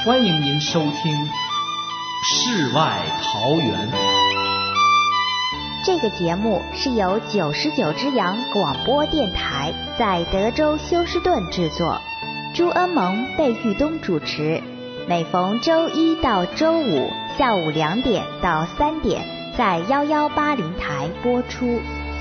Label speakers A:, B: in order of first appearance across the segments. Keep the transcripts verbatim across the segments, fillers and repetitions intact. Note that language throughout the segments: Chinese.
A: 欢迎您收听《世外桃源》。
B: 这个节目是由九十九只羊广播电台在德州休斯顿制作，朱恩蒙、贝玉东主持，每逢周一到周五下午两点到三点在幺幺八零台播出。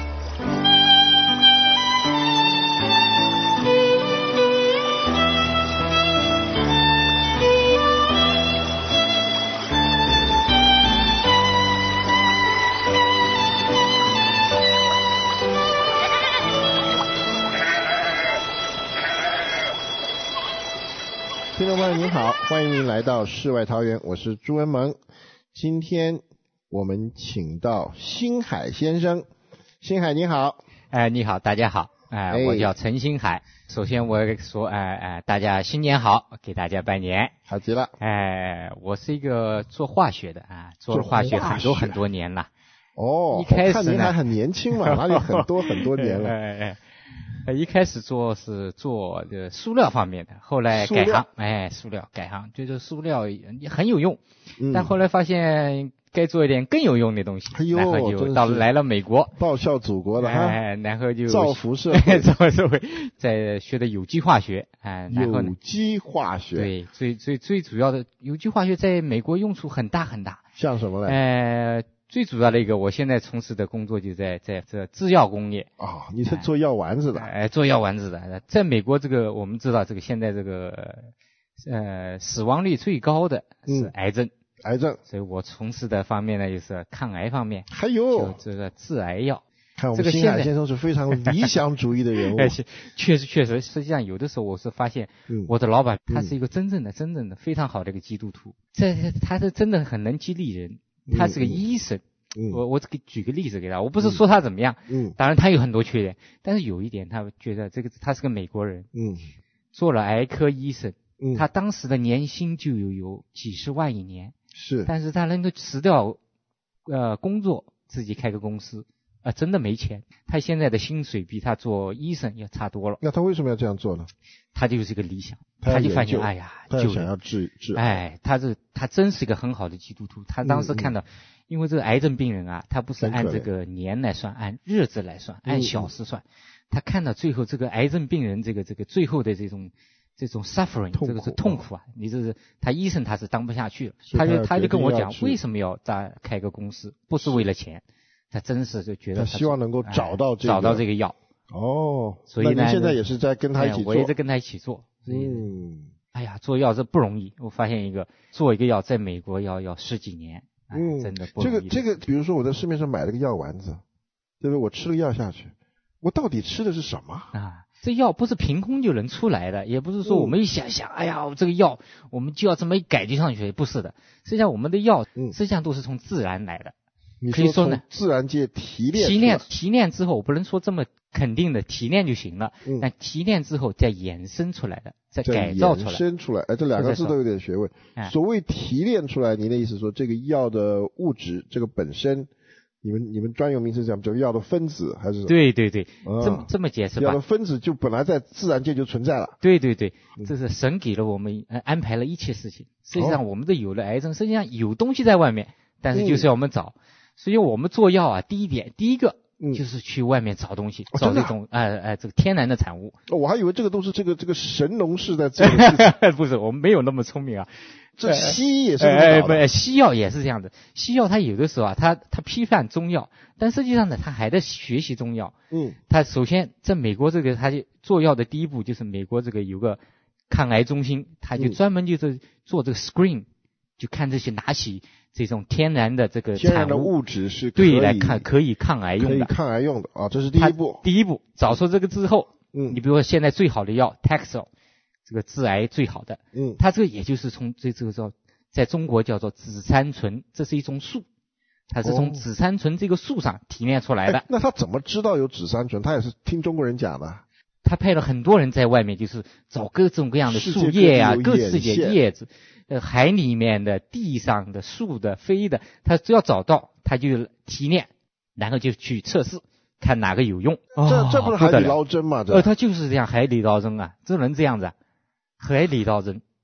C: 听众朋友您好，欢迎您来到世外桃源，我是朱恩蒙。今天我们请到星海先生。星海你好。
D: 哎，你好，大家好。哎，哎我叫陈星海。首先我说，哎哎，大家新年好，给大家拜年。
C: 好极了。
D: 哎，我是一个做化学的啊，做化学很多很多年了。
C: 哦，
D: 一开始
C: 看您还很年轻嘛，哪里很多很多年了。
D: 哎哎哎，一开始做是做这塑料方面的，后来改行，哎，塑料改行，就是塑料也很有用，嗯、但后来发现该做一点更有用的东西，
C: 哎呦，
D: 然后就到来了美国，
C: 报效祖国的哈，
D: 哎，然后就
C: 造福社会，
D: 造福社会，在学的有机化学，哎，然后
C: 有机化学，
D: 对，最最最主要的有机化学在美国用处很大很大，
C: 像什么嘞？
D: 呃。最主要的一个，我现在从事的工作就在在这制药工业。
C: 哦，你是做药丸子的？
D: 哎，做药丸子的。在美国，这个我们知道，这个现在这个呃死亡率最高的是癌症。嗯、
C: 癌症。
D: 所以我从事的方面呢，就是抗癌方面。
C: 还有
D: 就这个致癌药。
C: 看我们星海先生是非常理想主义的人物。
D: 确实确实，实际上有的时候我是发现，我的老板他是一个真正的、嗯、真正的非常好的一个基督徒，这他是真的很能激励人。他是个医生，嗯、我我给举个例子给他，我不是说他怎么样，嗯，当然他有很多缺点，但是有一点他觉得这个他是个美国人，嗯，做了癌科医生，嗯，他当时的年薪就有有几十万一年，
C: 是，
D: 但是他能够辞掉呃工作，自己开个公司，啊、呃，真的没钱，他现在的薪水比他做医生要差多了。
C: 那他为什么要这样做呢？
D: 他就是个理想，他就发现，哎呀，
C: 就想要治治，
D: 哎，他这他真是一个很好的基督徒。他当时看到，嗯嗯、因为这个癌症病人啊，他不是按这个年来算，按日子来算，按小时算。嗯、他看到最后这个癌症病人这个这个最后的这种这种 suffering， 这个是痛苦啊！你这是他医生他是当不下去了，他就他就跟我讲，为什么要再开个公司？不是为了钱，他真是就觉得
C: 他希望能够找到这个、
D: 哎、找到这个药。
C: 哦，
D: 所以呢，
C: 你现在也是在跟他一起做，
D: 哎、我也在跟他一起做。嗯，哎呀，做药这不容易。我发现一个，做一个药在美国要要十几年，哎、嗯，真的不容易。
C: 这个这个，比如说我在市面上买了个药丸子，对不对？我吃了药下去，我到底吃的是什么
D: 啊？这药不是凭空就能出来的，也不是说我们一想想，嗯、哎呀，这个药我们就要这么一改进上去，不是的。实际上我们的药，实际上都是从自然来的。
C: 你
D: 可以说呢，
C: 自然界提炼
D: 提炼提炼之后，我不能说这么肯定的提炼就行了，嗯、但提炼之后再衍生出来的，再改造出来，
C: 衍生出来，哎，这两个字都有点学问。
D: 哎、
C: 所谓提炼出来，您的意思说这个药的物质，这个本身，你们你们专有名词讲这个药的分子还是什么？
D: 对对对，
C: 嗯、
D: 这么这么解释吧。
C: 药的分子就本来在自然界就存在了。
D: 对对对，这是神给了我们、呃、安排了一切事情。实际上我们的有了癌症，实际上有东西在外面，但是就是要我们找。嗯所以我们做药啊，第一点，第一个就是去外面找东西，
C: 嗯、
D: 找这种呃呃、啊、这个天然的产物。
C: 哦，我还以为这个都是这个这个神农氏在做的事情。
D: 不是，我们没有那么聪明啊。
C: 这西医也是
D: 呃不、呃，西药也是这样的。西药它有的时候啊，它它批判中药，但实际上呢，它还在学习中药。嗯。它首先在美国这个，它就做药的第一步就是美国这个有个抗癌中心，它就专门就是做这个 screen，、嗯、就看这些拿起。这种天然的这个
C: 天然的物质是可
D: 以对来看可以抗癌用的，
C: 可以抗癌用的啊，这是第一步。
D: 第一步找出这个之后，嗯，你比如说现在最好的药 Taxol， 这个致癌最好的，嗯，它这个也就是从这这个叫在中国叫做紫杉醇，这是一种树，它是从紫杉醇这个树上提炼出来的。
C: 哦、那他怎么知道有紫杉醇？他也是听中国人讲的。
D: 他派了很多人在外面，就是找各种各样的树叶啊，各式的叶子。呃，海里面的、地上的、树的、飞的，他只要找到，他就提炼，然后就去测试，看哪个有用。
C: 这、哦、这不是海底捞针吗？这
D: 呃，他就是这样海底捞针啊，这能这样子啊？海底捞针。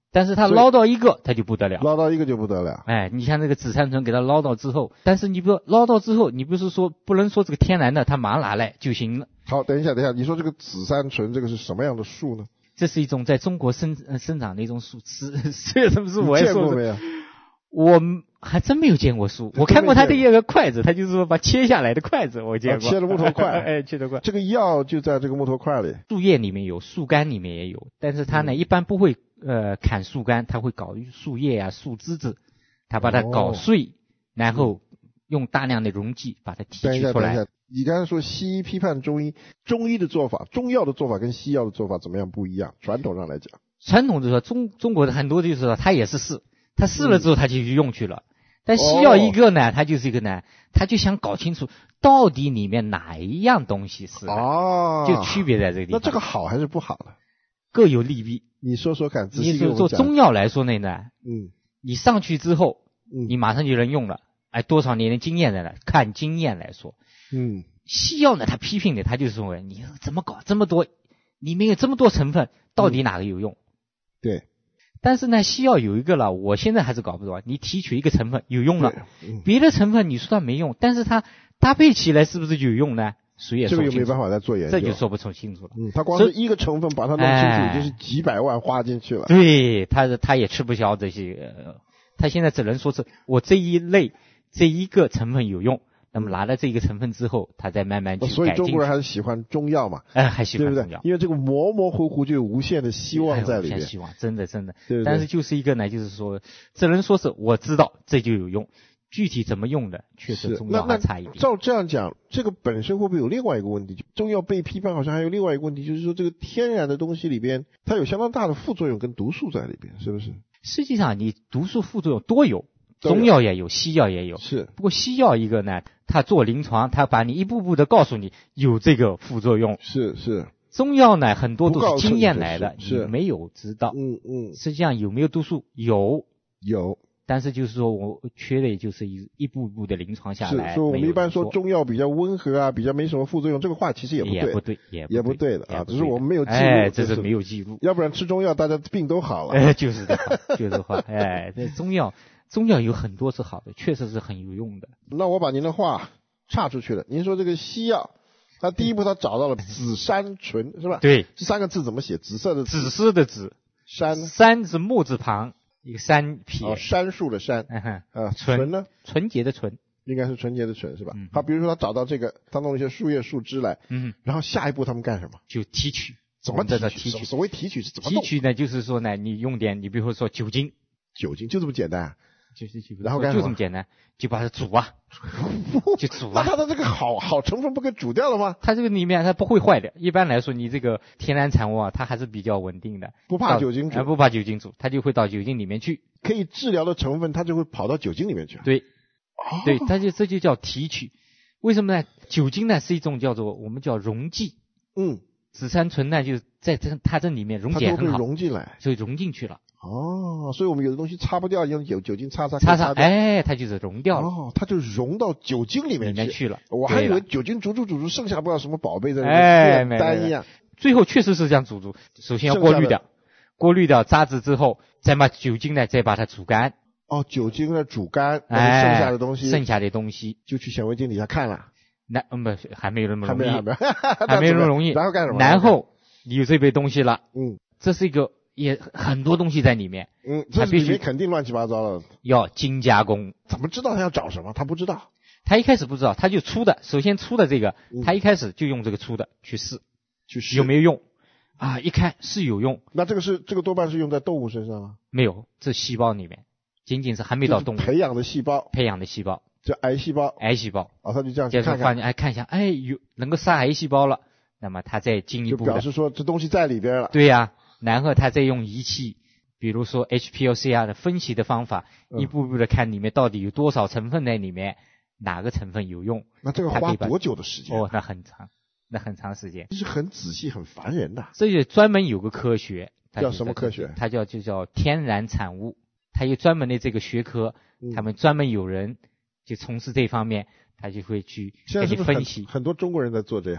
D: 但是他捞到一个，他就不得了。
C: 捞到一个就不得了。
D: 哎，你像这个紫杉醇给他捞到之后，但是你不捞到之后，你不是说不能说这个天然的，他马上拿来就行了。
C: 好，等一下，等一下，你说这个紫杉醇这个是什么样的树呢？
D: 这是一种在中国生呃生长的一种树，是是什么树？我也说
C: 见过没有？
D: 我还真没有见过树，我看过他的一个筷子，他就是说把切下来的筷子，我见过。
C: 啊、切了木头块，
D: 哎，切的块。
C: 这个药就在这个木头块里。
D: 树叶里面有，树干里面也有，但是他呢、嗯、一般不会呃砍树干，他会搞树叶啊、树枝子，他把它搞碎，哦、然后用大量的溶剂把它提取出来。
C: 等一下，等一下，你刚才说西医批判中医，中医的做法，中药的做法跟西药的做法怎么样不一样？传统上来讲，
D: 传统就是说中中国的很多就是说他也是试。他试了之后，他就去用去了。嗯、但西药一个呢，哦、他就是一个呢，他就想搞清楚到底里面哪一样东西是
C: 哦，
D: 就区别在这个地方。
C: 那这个好还是不好呢？
D: 各有利弊。
C: 你说说看，仔细
D: 你说做中药来说呢，
C: 嗯，
D: 你上去之后，
C: 嗯，
D: 你马上就能用了。哎，多少年的经验在那，看经验来说，
C: 嗯，
D: 西药呢，他批评的，他就是说你怎么搞这么多，里面有这么多成分，到底哪个有用？
C: 嗯、对。
D: 但是呢，西药有一个了，我现在还是搞不懂。你提取一个成分有用了，
C: 嗯、
D: 别的成分你说它没用，但是它搭配起来是不是就有用呢？谁也说不清楚。
C: 这个又没办法再做研究，
D: 这就说不出清楚了。
C: 嗯，他光是一个成分把它弄清楚，哎、就是几百万花进去了。
D: 对，他他也吃不消这些，呃、他现在只能说是我这一类这一个成分有用。那么拿了这一个成分之后，他再慢慢去改进。
C: 所以中国人还是喜欢中药嘛？
D: 哎，还喜欢中药，
C: 对不对？因为这个模模糊糊就有无限的希望在里面。
D: 无限希望，真的真的。
C: 对对对。
D: 但是就是一个呢，就是说，只能说是我知道这就有用，具体怎么用的，确实中药还差一点。
C: 照这样讲，这个本身会不会有另外一个问题？中药被批判，好像还有另外一个问题，就是说这个天然的东西里边，它有相当大的副作用跟毒素在里边，是不是？
D: 实际上，你毒素副作用多有。中药也有，西药也有。
C: 是。
D: 不过西药一个呢，它做临床，它把你一步步的告诉你有这个副作用。
C: 是是。
D: 中药呢，很多都是经验来的，
C: 是
D: 你没有知道。
C: 嗯嗯。
D: 实际上有没有毒素？有。
C: 有。
D: 但是就是说我缺的也就是一一步步的临床下来。
C: 是，所以我们一般说中药比较温和啊，比较没什么副作用，这个话其实也不对。
D: 也不对，也
C: 也不对的啊，只是我们没有记录。
D: 哎，这是没有记录。
C: 要不然吃中药，大家病都好了。
D: 哎，就是这话，就是这话。哎，这中药。中药有很多是好的，确实是很有用的。
C: 那我把您的话岔出去了。您说这个西药，他第一步他找到了紫杉醇，是吧？
D: 对。
C: 这三个字怎么写？紫色的紫。
D: 紫色的紫。
C: 杉。
D: 杉是木字旁，一个山撇。
C: 哦，杉树的杉。
D: 嗯哼。
C: 啊，醇呢？
D: 纯洁的纯。
C: 应该是纯洁的纯，是吧？
D: 嗯。
C: 好，比如说他找到这个，他弄一些树叶、树枝来。
D: 嗯。
C: 然后下一步他们干什么？
D: 就提取。
C: 怎么提
D: 取？
C: 所谓提取是怎么
D: 提取呢？就是说呢，你用点，你比如说酒精。
C: 酒精就这么简单。
D: 就是
C: 然后干什么？
D: 就这么简单，就把它煮啊，就煮啊。
C: 那它的这个好好成分不给煮掉了吗？
D: 它这个里面它不会坏的。一般来说，你这个天然产物啊，它还是比较稳定的，
C: 不怕酒精煮，
D: 呃、不怕酒精煮，它就会到酒精里面去。
C: 可以治疗的成分，它就会跑到酒精里面去。
D: 对，
C: 哦、
D: 对，它就这就叫提取。为什么呢？酒精呢是一种叫做我们叫溶剂。
C: 嗯，
D: 紫杉醇呢就在这它这里面溶解很好，
C: 它都会溶进来，
D: 所以溶进去了。
C: 哦，所以我们有的东西擦不掉，用酒酒精擦擦
D: 擦擦，哎，它就是溶掉了。
C: 哦，它就溶到酒精里面去,
D: 里面去了。
C: 我还以为酒精煮煮煮煮，剩下不知道什么宝贝在那
D: 哎，
C: 炼丹一样。
D: 最后确实是这样煮煮，首先要过滤掉，过滤掉渣子之后，再把酒精呢再把它煮干。
C: 哦，酒精呢煮干，
D: 哎，
C: 剩下的东西，
D: 剩下的东西
C: 就去显微镜底下看了。
D: 那嗯不，还没有那么容易，
C: 还没
D: 还没有那么容易。
C: 然后干什么？
D: 然后你有这杯东西了，
C: 嗯，
D: 这是一个。也很多东西在里面，
C: 嗯，这里面肯定乱七八糟了，
D: 要精加工。
C: 怎么知道他要找什么？他不知道，
D: 他一开始不知道，他就粗的，首先粗的这个，
C: 嗯、
D: 他一开始就用这个粗的去试，
C: 去试
D: 有没有用啊？一看是有用，
C: 那这个是这个多半是用在动物身上吗？
D: 没有，这细胞里面仅仅是还没到动物
C: 培养的细胞，
D: 培养的细胞
C: 叫癌细胞，
D: 癌细胞
C: 啊，他就这样
D: 接着
C: 看看，
D: 哎看一下，哎有能够杀癌细胞了，那么他再进一步
C: 就表示说这东西在里边了，
D: 对呀、啊，然后他再用仪器。比如说 H P L C R 的分析的方法，
C: 嗯、
D: 一步步的看里面到底有多少成分在里面，哪个成分有用。
C: 那这个花多久的时间？
D: 哦，那很长，那很长时间。
C: 这是很仔细、很烦人的。
D: 这就专门有个科学，
C: 叫什么科学？
D: 它叫就叫天然产物，它有专门的这个学科，
C: 嗯、
D: 他们专门有人就从事这方面，他就会去给你分析。
C: 很多中国人在做这行。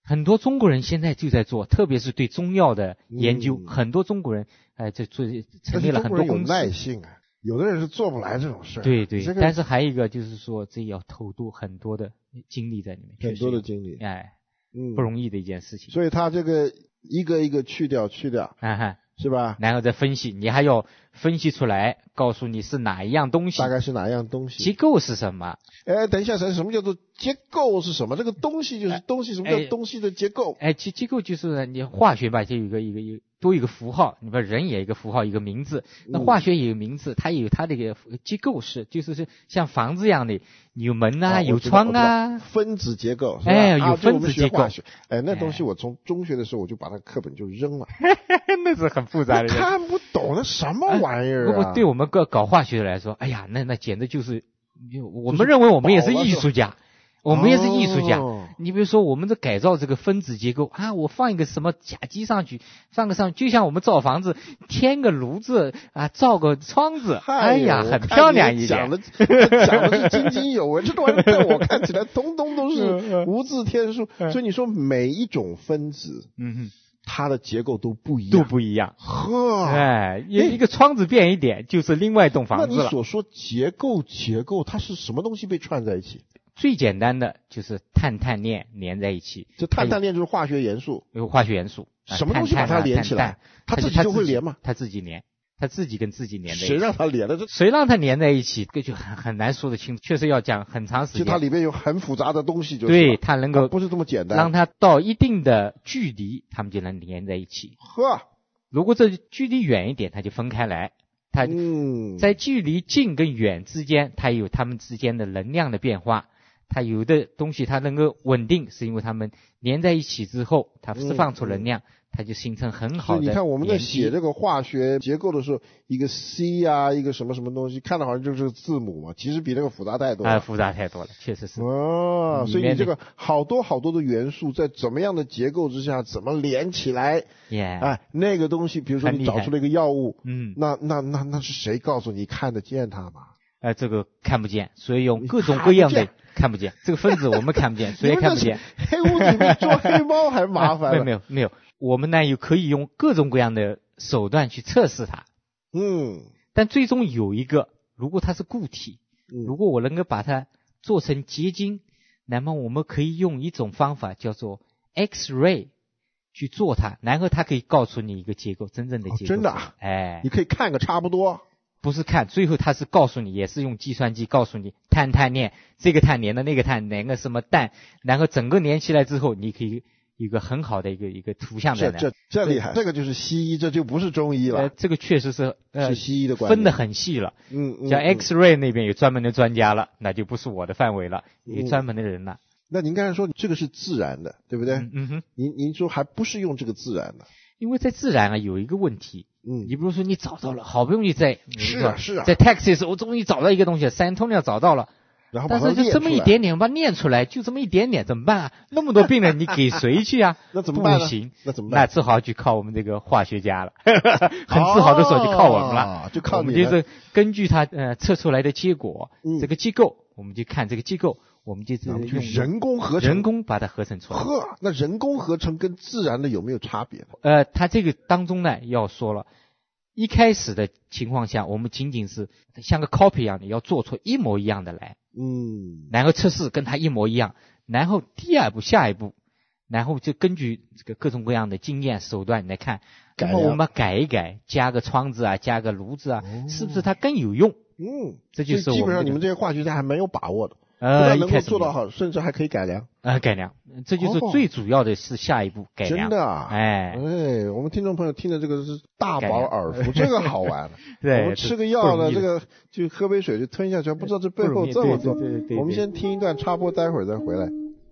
D: 很多中国人现在就在做，特别是对中药的研究，
C: 嗯、
D: 很多中国人哎，这做成立了很多公司。
C: 有耐性啊，有的人是做不来这种事。
D: 对对、
C: 这个，
D: 但是还有一个就是说，这要投入很多的精力在里面，
C: 很多的精力，
D: 哎，
C: 嗯，
D: 不容易的一件事情。
C: 所以他这个一个一个去掉去掉，
D: 啊哈，
C: 是吧？
D: 然后再分析，你还要分析出来，告诉你是哪一样东西，
C: 大概是哪一样东西，
D: 结构是什么？
C: 哎，等一下，什么叫做结构是什么？这个东西就是东西，什么叫东西的结构？
D: 哎，结结构就是你化学吧，就有一个一个一个多一个符号，你把人也一个符号一个名字，那化学也有名字，它也有它的一个结构式，就是是像房子一样的，有门啊，
C: 哦、
D: 有窗啊，
C: 分子结构，
D: 哎，有分子结构。
C: 哎，那东西我从中学的时候我就把那课本就扔了，
D: 那是很复杂的，
C: 看不懂那什么玩意儿、啊。
D: 如果对我们搞搞化学的来说，哎呀，那那简直就是，我们认为我们也是艺术家。我们也是艺术家、哦，你比如说我们这改造这个分子结构啊，我放一个什么甲基上去，放个上去，就像我们造房子添个炉子啊，造个窗子，哎呀，很漂亮一点。
C: 讲的讲的是津津有味，这玩意在我看起来通通都是无字天书。所以你说每一种分子，
D: 嗯哼，
C: 它的结构都不一样，
D: 都不一样。
C: 呵，
D: 哎，一个窗子变一点，就是另外一栋房子了。
C: 那你所说结构结构，它是什么东西被串在一起？
D: 最简单的就是碳碳链连在一起，
C: 这碳碳链就是化学元素，
D: 有化学元素，
C: 什么东西把它连起来？它自己就会连吗？
D: 它自己连，它自己跟自己连在一起。
C: 谁让它连的？
D: 谁让它连在一起？这就很很难说得清，确实要讲很长时间。
C: 就它里面有很复杂的东西，就是
D: 对，它能够
C: 不是这么简单，
D: 让它到一定的距离，它们就能连在一起。
C: 呵，
D: 如果这距离远一点，它就分开来。它在距离近跟远之间，它有它们之间的能量的变化。它有的东西它能够稳定，是因为它们连在一起之后，它释放出能量，嗯、它就形成很好的。
C: 你看我们在写这个化学结构的时候，一个 C 啊，一个什么什么东西，看到好像就是字母嘛，其实比那个复杂太多了。
D: 啊、呃，复杂太多了，确实是。
C: 哦，所以你这个好多好多的元素在怎么样的结构之下，怎么连起来？
D: 耶、yeah,
C: 哎，那个东西，比如说你找出了一个药物，
D: 嗯，
C: 那那那那是谁告诉你看得见它嘛？
D: 呃，这个看不见，所以用各种各样的看不见。这个分子我们看不见，谁也看不见。
C: 黑屋子比做黑猫还麻烦、
D: 啊。没有没有没有，我们呢又可以用各种各样的手段去测试它。
C: 嗯。
D: 但最终有一个，如果它是固体，
C: 嗯、
D: 如果我能够把它做成结晶，那么我们可以用一种方法叫做 X-ray 去做它，然后它可以告诉你一个结构，真正的结构。
C: 哦、真的啊？
D: 哎，
C: 你可以看个差不多。
D: 不是看，最后它是告诉你，也是用计算机告诉你碳碳链，这个碳连的那个碳连个什么氮，然后整个连起来之后，你可以一个很好的一个一个图像在那。
C: 这这这厉害，这个就是西医，这就不是中医了。
D: 呃，这个确实是呃
C: 是西医的观点，
D: 分得很细了。
C: 嗯嗯。
D: 像 X-ray 那边有专门的专家了，那就不是我的范围了，有专门的人了。
C: 嗯、那您刚才说这个是自然的，对不对？
D: 嗯嗯哼。
C: 您您说还不是用这个自然的？
D: 因为在自然啊有一个问题。
C: 嗯，
D: 你比如说你找到了，好不容易在
C: 是啊是啊，
D: 在 Texas 我终于找到一个东西 ，San Antonio 找到了，
C: 然后把它
D: 但是就这么一点点，把它练出来，就这么一点点，怎么办啊？那么多病人，你给谁去啊？
C: 那怎么办？
D: 不行，
C: 那怎么办？
D: 那只好就靠我们这个化学家了，很自豪的说，就靠我们了，
C: 哦、就靠
D: 我们就是根据它呃测出来的结果，
C: 嗯、
D: 这个结构，我们就看这个结构。我们就是用
C: 人工合成，
D: 人工把它合成出来。
C: 呵，那人工合成跟自然的有没有差别呢？
D: 呃，它这个当中呢，要说了，一开始的情况下，我们仅仅是像个 copy 一样的，要做出一模一样的来，
C: 嗯，
D: 然后测试跟它一模一样，然后第二步、下一步，然后就根据这个各种各样的经验手段来看，那么我们改一改，加个窗子啊，加个炉子啊，哦、是不是它更有用？
C: 嗯，
D: 这就是我们、
C: 基本上你们这些化学家还蛮有把握的。
D: 呃，
C: 能够做到好，甚至还可以改良。
D: 呃，改良，这就是最主要的是下一步、哦、改良。
C: 真的啊，
D: 哎
C: 哎，我们听众朋友听的这个是大饱耳福，这个好玩。
D: 对，
C: 我们吃个药呢，这个就喝杯水就吞下去，不知道这背后这么多。
D: 对对对对对，
C: 我们先听一段插播，待会儿再回来。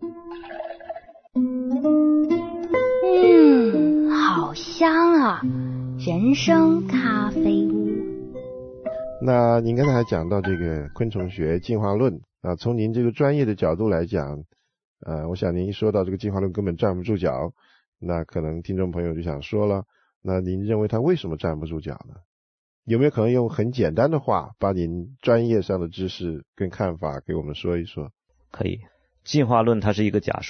B: 嗯，好香啊，人参咖啡屋。
C: 那您刚才还讲到这个昆虫学进化论啊，从您这个专业的角度来讲，呃，我想您一说到这个进化论根本站不住脚，那可能听众朋友就想说了，那您认为它为什么站不住脚呢？有没有可能用很简单的话，把您专业上的知识跟看法给我们说一说？
E: 可以，进化论它是一个假说，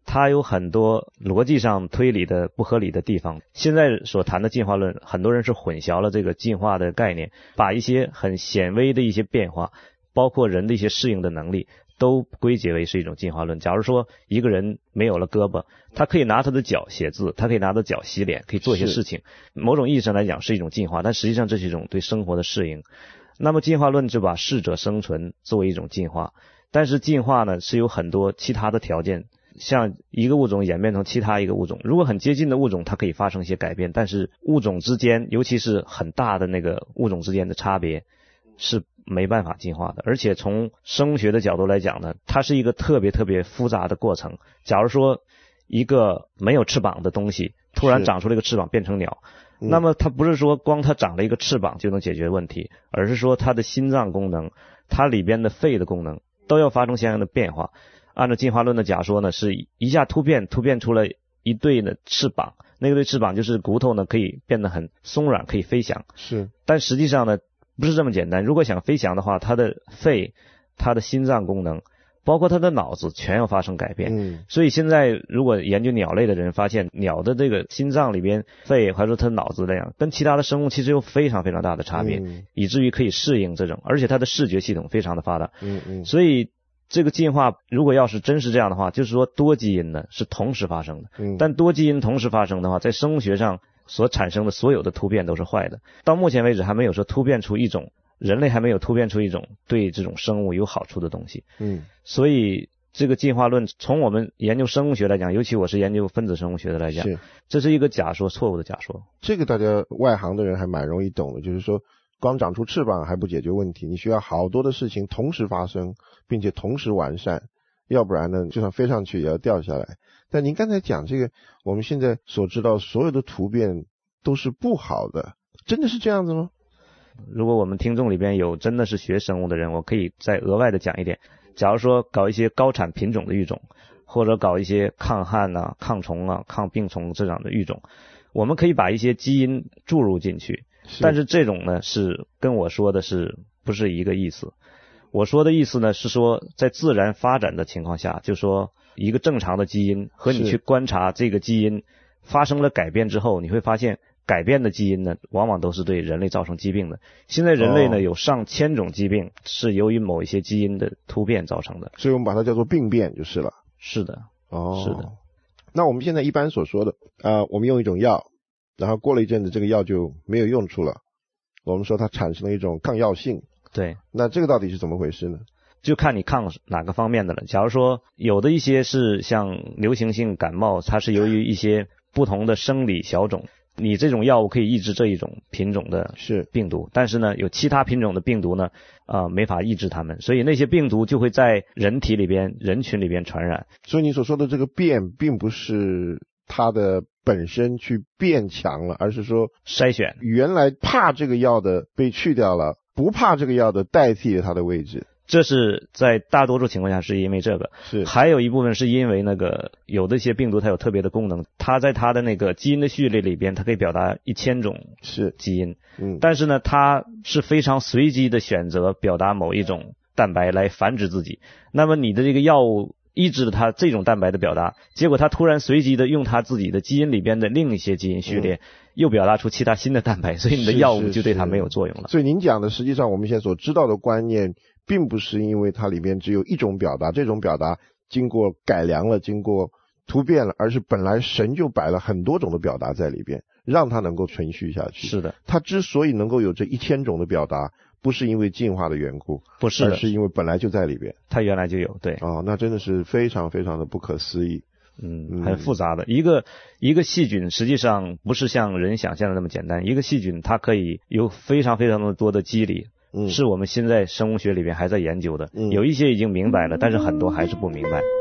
E: 它有很多逻辑上推理的不合理的地方。现在所谈的进化论，很多人是混淆了这个进化的概念，把一些很显微的一些变化，包括人的一些适应的能力，都归结为是一种进化论。假如说一个人没有了胳膊，他可以拿他的脚写字，他可以拿他的脚洗脸，可以做一些事情，某种意义上来讲是一种进化，但实际上这是一种对生活的适应。那么进化论就把适者生存作为一种进化，但是进化呢是有很多其他的条件，像一个物种演变成其他一个物种，如果很接近的物种它可以发生一些改变，但是物种之间，尤其是很大的那个物种之间的差别是没办法进化的。而且从生物学的角度来讲呢，它是一个特别特别复杂的过程。假如说一个没有翅膀的东西突然长出了一个翅膀变成鸟，那么它不是说光它长了一个翅膀就能解决问题，而是说它的心脏功能，它里边的肺的功能都要发生相应的变化。按照进化论的假说呢，是一下突变，突变出了一对的翅膀，那个对翅膀就是骨头呢可以变得很松软，可以飞翔。
C: 是，
E: 但实际上呢不是这么简单，如果想飞翔的话，它的肺、它的心脏功能，包括它的脑子全要发生改变。
C: 嗯，
E: 所以现在如果研究鸟类的人发现，鸟的这个心脏里边、肺还是说它脑子那样，跟其他的生物其实有非常非常大的差别，
C: 嗯、
E: 以至于可以适应这种，而且它的视觉系统非常的发达。
C: 嗯嗯，
E: 所以这个进化如果要是真是这样的话，就是说多基因呢是同时发生的。
C: 嗯，
E: 但多基因同时发生的话，在生物学上所产生的所有的突变都是坏的。到目前为止还没有说突变出一种，人类还没有突变出一种对这种生物有好处的东西。
C: 嗯，
E: 所以这个进化论从我们研究生物学来讲，尤其我是研究分子生物学的来讲，
C: 是
E: 这是一个假说，错误的假说。
C: 这个大家外行的人还蛮容易懂的，就是说光长出翅膀还不解决问题，你需要好多的事情同时发生，并且同时完善，要不然呢就算飞上去也要掉下来。但您刚才讲这个，我们现在所知道所有的突变都是不好的，真的是这样子吗？
E: 如果我们听众里边有真的是学生物的人，我可以再额外的讲一点。假如说搞一些高产品种的育种，或者搞一些抗旱啊、抗虫啊、抗病虫这样的育种，我们可以把一些基因注入进去，但是这种呢是跟我说的是不是一个意思。我说的意思呢是说，在自然发展的情况下，就说一个正常的基因和你去观察这个基因发生了改变之后，你会发现改变的基因呢往往都是对人类造成疾病的。现在人类呢、哦、有上千种疾病是由于某一些基因的突变造成的，
C: 所以我们把它叫做病变就是了。
E: 是的。
C: 哦，
E: 是的。
C: 那我们现在一般所说的呃，我们用一种药，然后过了一阵子这个药就没有用处了，我们说它产生了一种抗药性。
E: 对，
C: 那这个到底是怎么回事呢？
E: 就看你抗哪个方面的了。假如说有的一些是像流行性感冒，它是由于一些不同的生理小种，你这种药物可以抑制这一种品种的病毒，但是呢有其他品种的病毒呢呃没法抑制它们，所以那些病毒就会在人体里边、人群里边传染。
C: 所以你所说的这个变并不是它的本身去变强了，而是说
E: 筛选，
C: 原来怕这个药的被去掉了，不怕这个药的代替了它的位置。
E: 这是在大多数情况下是因为这个，
C: 是
E: 还有一部分是因为那个有的一些病毒它有特别的功能，它在它的那个基因的序列里边，它可以表达一千种
C: 是
E: 基因，
C: 嗯，
E: 但是呢，它是非常随机的选择表达某一种蛋白来繁殖自己。那么你的这个药物抑制了它这种蛋白的表达，结果它突然随机的用它自己的基因里边的另一些基因序列、嗯、又表达出其他新的蛋白，所以你的药物就对它没有作用了。
C: 是是是，所以您讲的实际上我们现在所知道的观念并不是因为它里面只有一种表达，这种表达经过改良了，经过突变了，而是本来神就摆了很多种的表达在里边，让它能够存续下去。
E: 是的，
C: 它之所以能够有这一千种的表达，不是因为进化的缘故，
E: 不是的，
C: 而是因为本来就在里边，
E: 它原来就有。对，
C: 哦，那真的是非常非常的不可思议。
E: 嗯，很复杂的一个一个细菌，实际上不是像人想象的那么简单。一个细菌它可以有非常非常的多的机理。嗯，是我们现在生物学里边还在研究的，嗯，有一些已经明白了，但是很多还是不明白。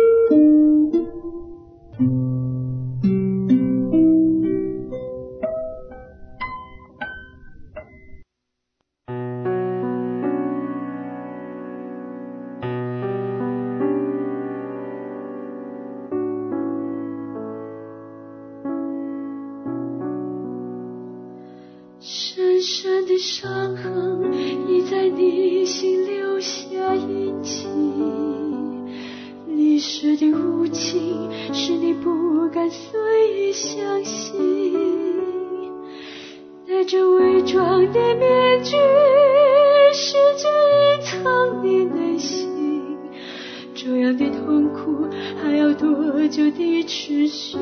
F: 深深的伤痕已在你心留下印记，历史的雾气心，使你不敢随意相信。戴着伪装的面具，试着隐藏你内心，这样的痛苦还要多久地持续？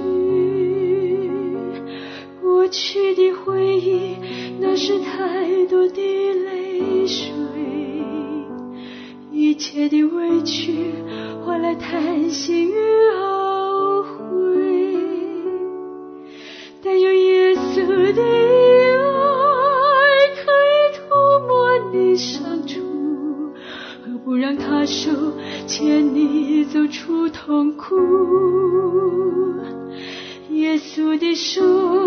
F: 过去的回忆，那是太多的泪水，一切的委屈换来叹息与懊悔。但有耶稣的爱可以涂抹你伤处，何不让他手牵你走出痛苦？耶稣的手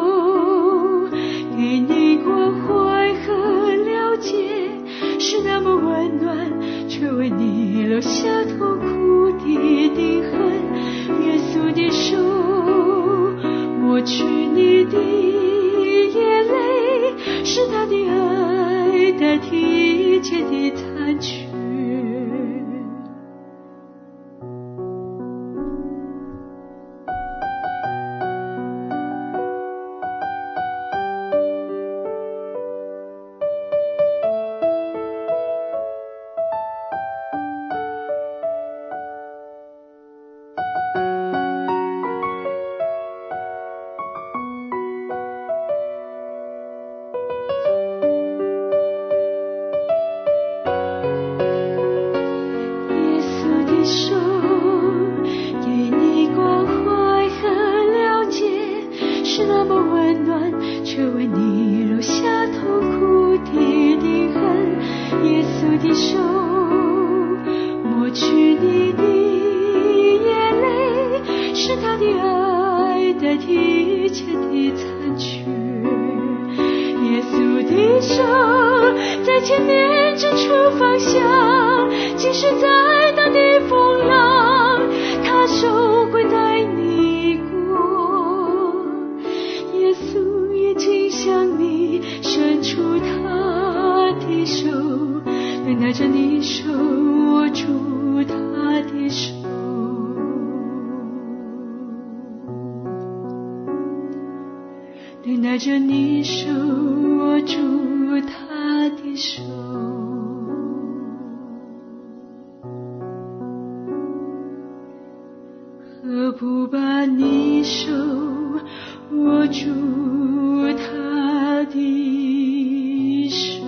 F: 给你关怀和了解，是那么温暖，却为你留下痛苦的钉痕。耶稣的手抹去你的眼泪，是他的爱代替一切的残缺。拿着你手，握住他的手，何不把你手握住他的手？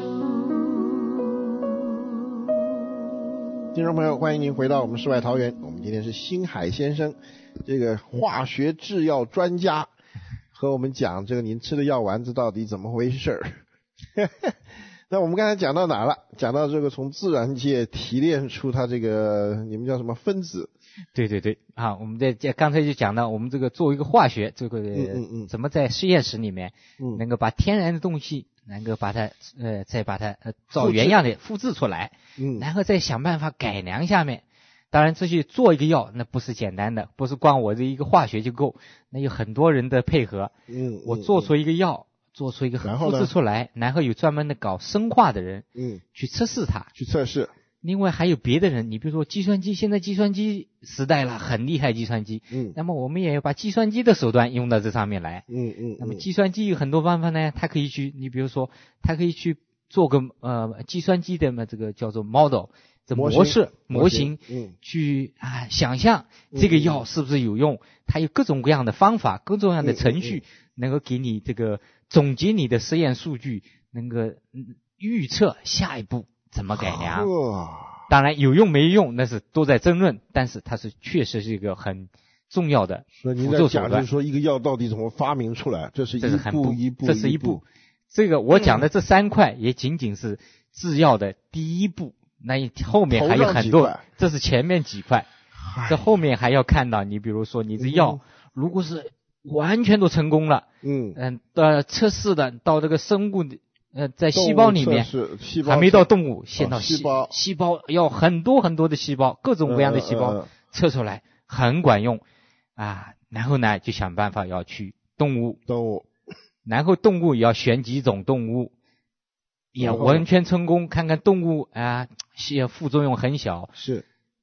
C: 听众朋友，欢迎您回到我们世外桃源。我们今天是星海先生，这个化学制药专家，和我们讲这个您吃的药丸子到底怎么回事儿。那我们刚才讲到哪了？讲到这个从自然界提炼出它这个你们叫什么分子？
D: 对对对啊，我们在刚才就讲到我们这个作为一个化学这个
C: 嗯嗯嗯
D: 怎么在实验室里面
C: 嗯
D: 能够把天然的东西能够把它呃再把它呃照原样的复制出来，
C: 嗯，
D: 然后再想办法改良下面。当然这些做一个药那不是简单的，不是光我这一个化学就够，那有很多人的配合。
C: 嗯，
D: 我做出一个药，做出一个复制出来，然后有专门的搞生化的人，
C: 嗯，
D: 去测试它，
C: 去测试。
D: 另外还有别的人，你比如说计算机，现在计算机时代了，很厉害计算机，
C: 嗯，
D: 那么我们也要把计算机的手段用到这上面来，
C: 嗯嗯，
D: 那么计算机有很多办法呢，它可以去，你比如说，它可以去做个呃计算机的嘛，这个叫做 model。这模式模型，
C: 嗯，
D: 去啊想象这个药是不是有用，它有各种各样的方法，各种各样的程序，能够给你这个总结你的实验数据，能够预测下一步怎么改良。当然有用没用那是都在争论，但是它是确实是一个很重要的辅助手段。
C: 所以您在讲就是说一个药到底怎么发明出来，这是一步一步，
D: 这是一步。这个我讲的这三块也仅仅是制药的第一步。那后面还有很多，这是前面几块，这后面还要看到你比如说你这药如果是完全都成功了，
C: 嗯
D: 嗯呃测试的到这个生物的呃在细胞里面
C: 细胞
D: 还没到动物，先到
C: 细胞
D: 细胞要很多很多的细胞，各种各样的细胞测出来很管用啊，然后呢就想办法要去动物
C: 动物
D: 然后动物也要选几种动物也完全成功，看看动物啊，副作用很小，
C: 是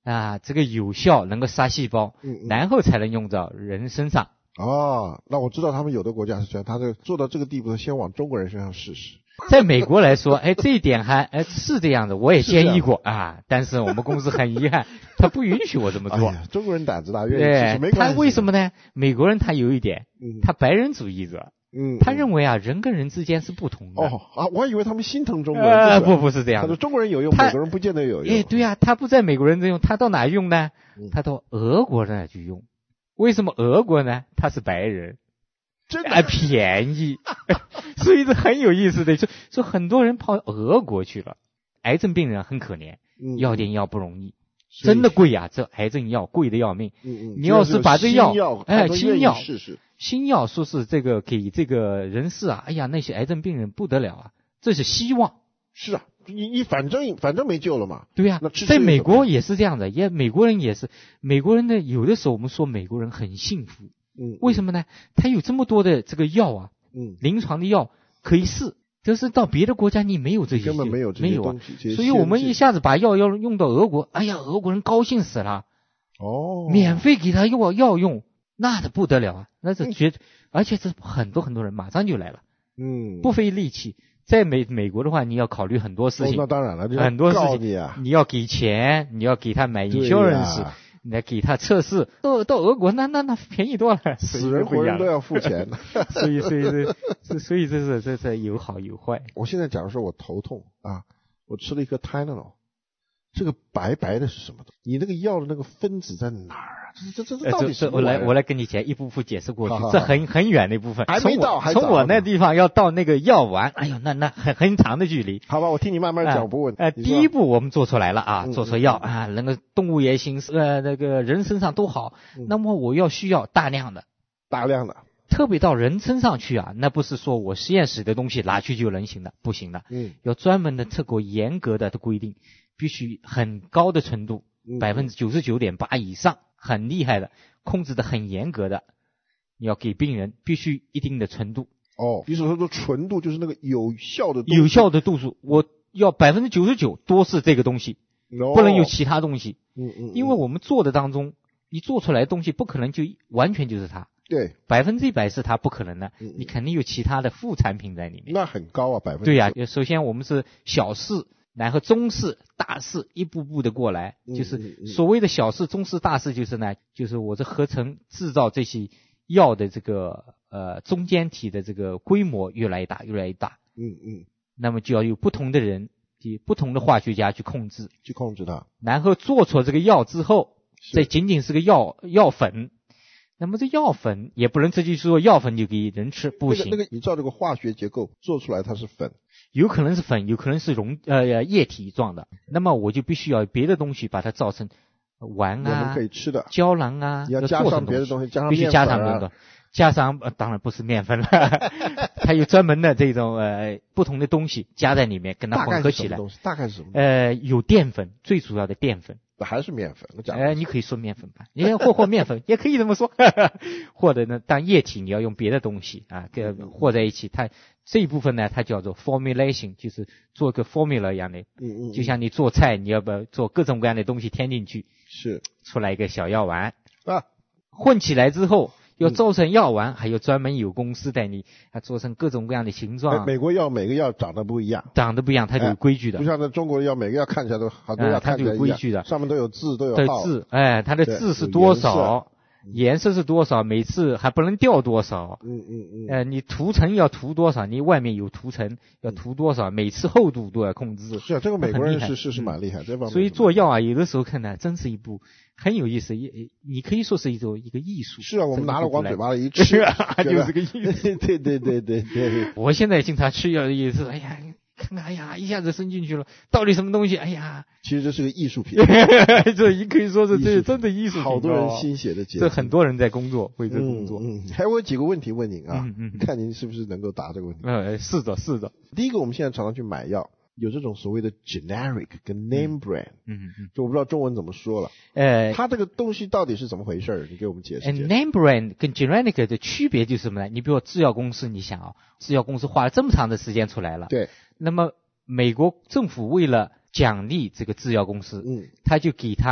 D: 啊，这个有效能够杀细胞，
C: 嗯嗯
D: 然后才能用到人身上。
C: 哦，那我知道他们有的国家是这样，他这做到这个地步，先往中国人身上试试。
D: 在美国来说，哎，这一点还哎是这样的，我也建议过啊，但是我们公司很遗憾，他不允许我这么做。
C: 哎呀，中国人胆子大，愿意试试，没关系。
D: 他为什么呢？美国人他有一点，
C: 嗯，
D: 他白人主义者，
C: 嗯，
D: 他认为啊，人跟人之间是不同的。
C: 哦啊，我还以为他们心疼中国人。
D: 呃，不不是这样的。
C: 他说中国人有用，美国人不见得有用。
D: 哎，对啊，他不在美国人这用，他到哪用呢？
C: 嗯、
D: 他到俄国那去用。为什么俄国呢？他是白人。
C: 真的、
D: 啊、便宜，所以这很有意思的，就就很多人跑俄国去了。癌症病人很可怜，
C: 嗯、
D: 要点药不容易，真的贵啊！这癌症药贵的要命。
C: 嗯嗯，
D: 你要是把这药，
C: 药
D: 哎，新药
C: 试试，
D: 新药说是这个给这个人士啊，哎呀，那些癌症病人不得了啊，这是希望。
C: 是啊，你你反正反正没救了嘛。
D: 对呀、
C: 啊，
D: 在美国也是这样的，也美国人也是，美国人呢，有的时候我们说美国人很幸福。
C: 嗯，
D: 为什么呢？他有这么多的这个药啊，
C: 嗯，
D: 临床的药可以试，就是到别的国家你没有这些，
C: 根本没有这些东
D: 西，所以我们一下子把药要用到俄国，哎呀，俄国人高兴死了，
C: 哦，
D: 免费给他药药用，那的不得了啊，那是绝，嗯、而且这很多很多人马上就来了，
C: 嗯，
D: 不费力气。在美美国的话，你要考虑很多事情，
C: 哦、那当然了，
D: 很多事情
C: 你啊，
D: 你要给钱，你要给他买 insurance。你来给他测试，到到俄国那那那便宜多了，
C: 死人活人都要付钱，
D: 所以所以这所以这是这这有好有坏。
C: 我现在假如说我头痛啊，我吃了一颗 Tylenol， 这个白白的是什么东西？你那个药的那个分子在哪儿啊？这这这这到底是？
D: 我来我来跟你讲一步步解释过去，这很很远的一部分，
C: 还没到，还
D: 从我那地方要到那个药丸，哎呦，那那很很长的距离。
C: 好吧，我听你慢慢讲，我不问。
D: 呃，第一步我们做出来了啊，
C: 嗯、
D: 做出药啊，那个动物也行，呃，那个人身上都好。
C: 嗯、
D: 那么我要需要大量的，
C: 大量的，
D: 特别到人身上去啊，那不是说我实验室的东西拿去就能行的，不行的。
C: 嗯，
D: 有专门的、特过严格的的规定，必须很高的纯度，百分之九十九点八以上，很厉害的。控制的很严格的，你要给病人必须一定的纯度。
C: 哦，你所说的纯度就是那个有效的度数
D: 有效的度数，我要百分之九十九多是这个东西，
C: 哦、
D: 不能有其他东西。
C: 嗯 嗯, 嗯，
D: 因为我们做的当中，你做出来的东西不可能就完全就是它。
C: 对，
D: 百分之一百是它不可能的，
C: 嗯嗯
D: 你肯定有其他的副产品在里面。
C: 那很高啊，百分之
D: 对呀、啊，首先我们是小试。然后中试、大试一步步的过来，就是所谓的小试、中试、大试，就是呢，就是我这合成制造这些药的这个呃中间体的这个规模越来越大，越来越大。
C: 嗯嗯。
D: 那么就要有不同的人，不同的化学家去控制，
C: 去控制它。
D: 然后做出这个药之后，这仅仅是个药药粉。那么这药粉也不能直接说药粉就给人吃，不行。
C: 那个、那个、你照这个化学结构做出来，它是粉。
D: 有可能是粉，有可能是溶呃液体状的，那么我就必须要有别的东西把它造成丸啊，
C: 我们可以吃的
D: 胶囊啊，
C: 你要加上别的东西，加上
D: 必须加上别的，加上、呃、当然不是面粉了，它有专门的这种呃不同的东西加在里面，跟它混合起来。
C: 大概是什么？
D: 呃，有淀粉，最主要的淀粉。
C: 还是面粉？
D: 哎、呃，你可以说面粉吧，你或或面粉也可以这么说，或者呢，当液体你要用别的东西啊，跟和在一起，它这一部分呢，它叫做 formulation， 就是做个 formula 一样的，
C: 嗯嗯，
D: 就像你做菜，你要不要做各种各样的东西添进去，
C: 是
D: 出来一个小药丸
C: 啊，
D: 混起来之后。要做成药丸，嗯、还有专门有公司带你，它做成各种各样的形状。
C: 美国药每个药长得不一样，
D: 长得不一样，它就有规矩的。
C: 不像那中国的药，每个药看起来都好多药看起来一样，
D: 它就有规矩的，
C: 上面都有字，都有号。
D: 字，哎，它的字是多少？颜色是多少？每次还不能掉多少？
C: 嗯嗯嗯。
D: 呃，你涂层要涂多少？你外面有涂层要涂多少？每次厚度都要控制。
C: 是啊，这个美国人是是是蛮厉害，这方面。
D: 所以做药啊，有的时候看呢，真是一部很有意思，也你可以说是一种一个艺术。
C: 是啊，我们拿了往嘴巴里一吃，
D: 就是个艺术。
C: 对对对对对。
D: 我现在经常吃药也是，哎呀。看看，哎呀，一下子伸进去了，到底什么东西？哎呀，
C: 其实这是个艺术品，
D: 这也可以说是这真的艺术品，
C: 好多人心血的结晶，
D: 这很多人在工作，为这工作。
C: 嗯，嗯还有几个问题问您啊，
D: 嗯嗯，
C: 看您是不是能够答这个问题。
D: 呃，是的，是的。
C: 第一个，我们现在常常去买药，有这种所谓的 generic 跟 name brand，
D: 嗯嗯，
C: 就我不知道中文怎么说了。
D: 呃，
C: 它这个东西到底是怎么回事？你给我们解释解释。
D: name brand 跟 generic 的区别就是什么呢？你比如说制药公司，你想啊，制药公司花了这么长的时间出来了，
C: 对，
D: 那么美国政府为了奖励这个制药公司，
C: 嗯，
D: 他就给他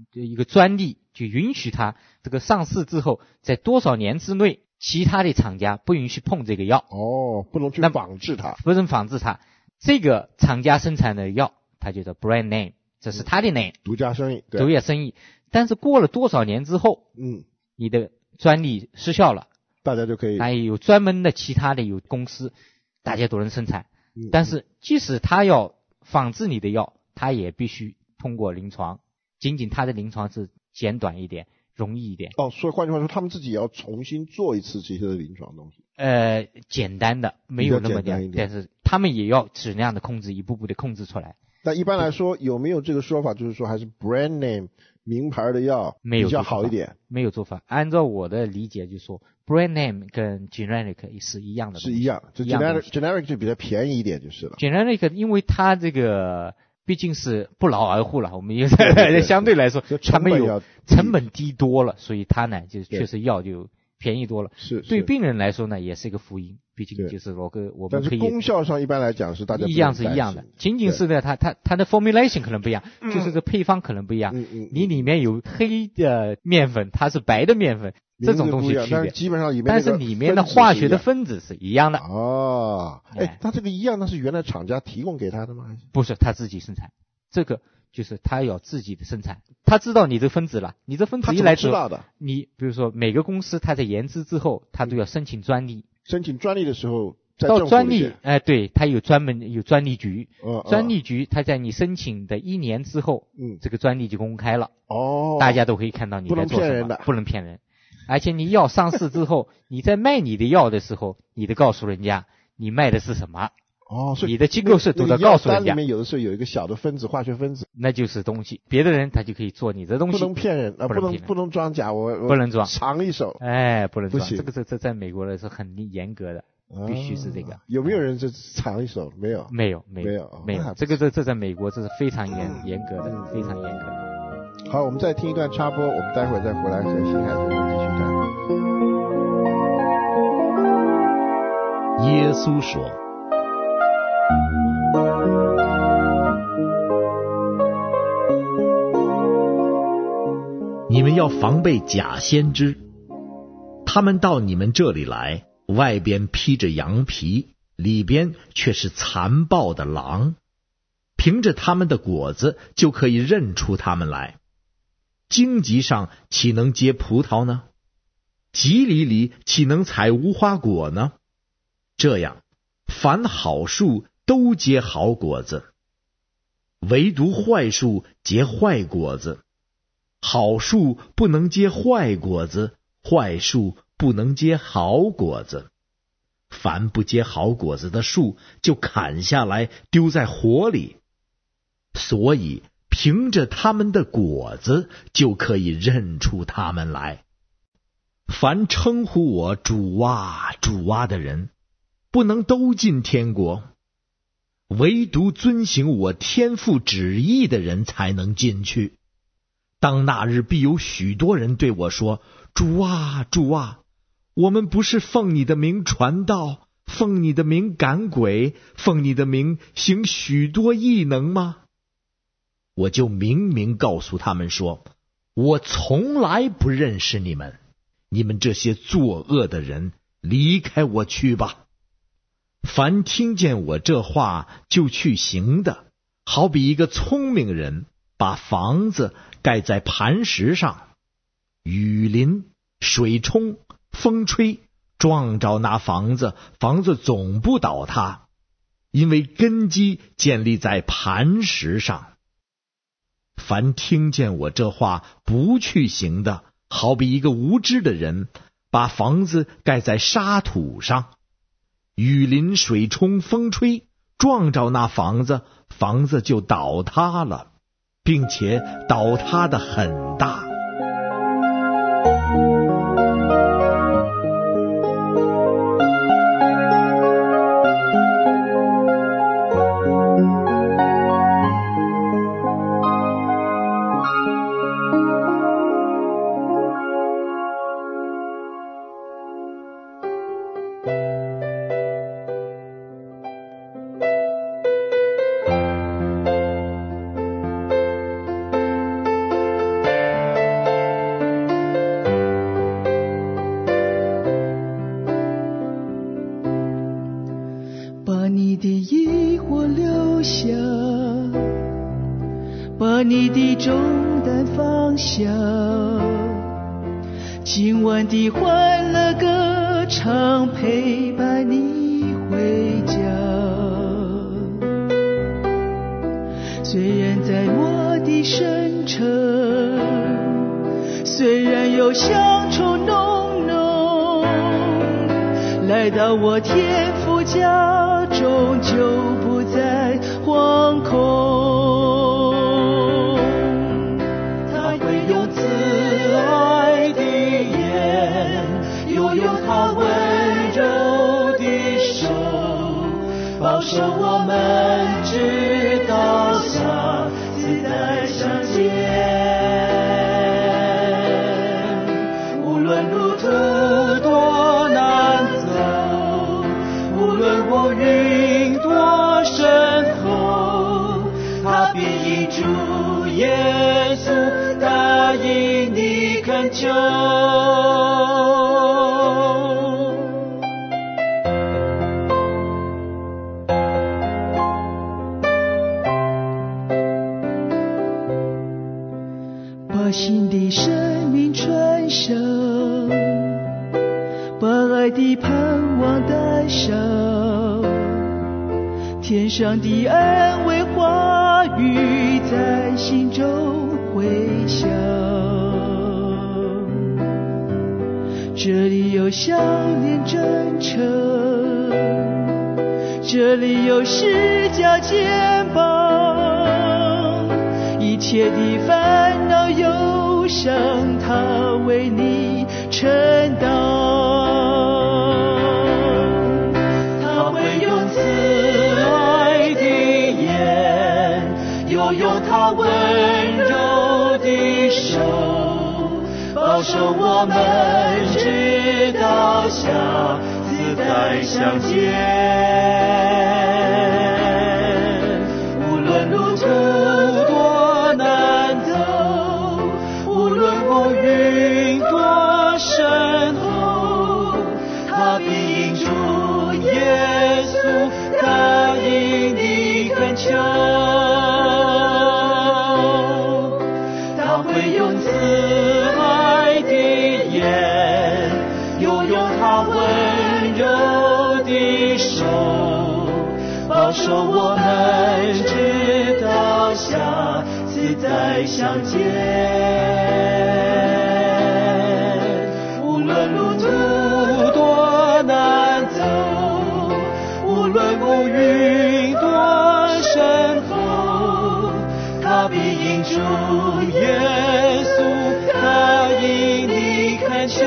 D: 一个专利，就允许他这个上市之后，在多少年之内，其他的厂家不允许碰这个药。
C: 哦，不能去仿制它，
D: 不能仿制它。这个厂家生产的药，它就叫 brand name， 这是他的 name，、嗯、
C: 独家生意，
D: 独家生意。但是过了多少年之后，
C: 嗯，
D: 你的专利失效了，
C: 大家就可以，
D: 还有专门的其他的有公司，大家都能生产。
C: 嗯、
D: 但是即使他要仿制你的药，他也必须通过临床，仅仅他的临床是简短一点，容易一点。
C: 哦，所以换句话说，他们自己也要重新做一次这些的临床东西。
D: 呃，简单的，没有那么点，但是他们也要质量的控制，一步步的控制出来。
C: 但一般来说，有没有这个说法，就是说还是 brand name 名牌的药比较好一点？
D: 没有做法。按照我的理解，就是说 brand name 跟 generic 是一样的，
C: 是一样，就 generic generic 就比较便宜一点就是了。
D: generic 因为它这个毕竟是不劳而获了，我们也在相对来说，他们有成本低多了，所以它呢就确实药就便宜多了。
C: 是，
D: 对病人来说呢，也是一个福音。毕竟就是我跟我们可以，
C: 但是功效上一般来讲是大家
D: 一样是一样的，仅仅是呢，它它它的 formulation 可能不一样，
C: 嗯、
D: 就是这配方可能不一样。
C: 嗯嗯，
D: 你里面有黑的面粉，它是白的面粉，这种东西区别。
C: 但是基本上里面，
D: 但是里面的化学的分子是一样的。
C: 哦，哎，它这个一样，那是原来厂家提供给他的吗？
D: 不是，他自己生产。这个就是他要自己的生产，他知道你这分子了，你这分子一来之后，你比如说每个公司它在研制之后，它都要申请专利。
C: 申请专利的时候。
D: 到专利，哎、呃，对，它有专门有专利局，
C: 嗯、
D: 专利局它在你申请的一年之后，
C: 嗯，
D: 这个专利就公开了，
C: 哦，
D: 大家都可以看到你在做什么，
C: 不能骗人的，
D: 不能骗人。而且你药上市之后，你在卖你的药的时候，你得告诉人家你卖的是什么，
C: 哦，所以
D: 你的机构是都得告诉人家。
C: 里面有的时候有一个小的分子，化学分子，
D: 那就是东西，别的人他就可以做你的东西，
C: 不能骗人，啊、不能不能装假，我
D: 不能装，
C: 藏一手，
D: 哎，不能装，
C: 不
D: 这个这这在美国呢是很严格的。必须是这个、
C: 啊，有没有人这藏一手？没有，
D: 没有，没有，
C: 没有，
D: 没有。这个这这在美国这是非常严严格的，非常严格。
C: 好，我们再听一段插播，我们待会儿再回来和新海同学继续谈。
A: 耶稣说：“你们要防备假先知，他们到你们这里来。”外边披着羊皮，里边却是残暴的狼。凭着他们的果子，就可以认出他们来。荆棘上岂能结葡萄呢？棘藜里岂能采无花果呢？这样，凡好树都结好果子，唯独坏树结坏果子。好树不能结坏果子，坏树不能结好果子，凡不结好果子的树，就砍下来丢在火里。所以凭着他们的果子，就可以认出他们来。凡称呼我主啊主啊的人，不能都进天国，唯独遵行我天父旨意的人才能进去。当那日必有许多人对我说：主啊主啊，我们不是奉你的名传道，奉你的名赶鬼，奉你的名行许多异能吗？我就明明告诉他们说，我从来不认识你们，你们这些作恶的人，离开我去吧。凡听见我这话就去行的，好比一个聪明人把房子盖在磐石上，雨淋，水冲，风吹，撞着那房子，房子总不倒塌，因为根基建立在磐石上。凡听见我这话不去行的，好比一个无知的人把房子盖在沙土上，雨淋，水冲，风吹，撞着那房子，房子就倒塌了，并且倒塌的很大。
G: 把你的重担放下，今晚的欢乐歌唱陪伴你回家。虽然在我的深城，虽然有乡愁浓浓，来到我天父家中就不再惶恐。他会用慈爱的眼，又有他温柔的手，保守我们直到下次再相见。无论路途多难走，无论我云多深厚，他必依主耶稣答应你恳求。把新的生命传上，把爱的盼望带上，天上的安慰话语在心中回响。这里有笑脸真诚，这里有施加肩膀，一切的烦恼忧伤他为你承担。他会用慈爱的眼，又用他温柔的手，保守我们直到下次再相见。无论路途多难走，无论我云多深厚，他必因主耶稣答应你恳求。他会用慈爱的眼，又用他温柔的手，保守我们直到下次再相见。无论路途多难走，无论乌云多深厚，他必因主耶稣答应你恳求。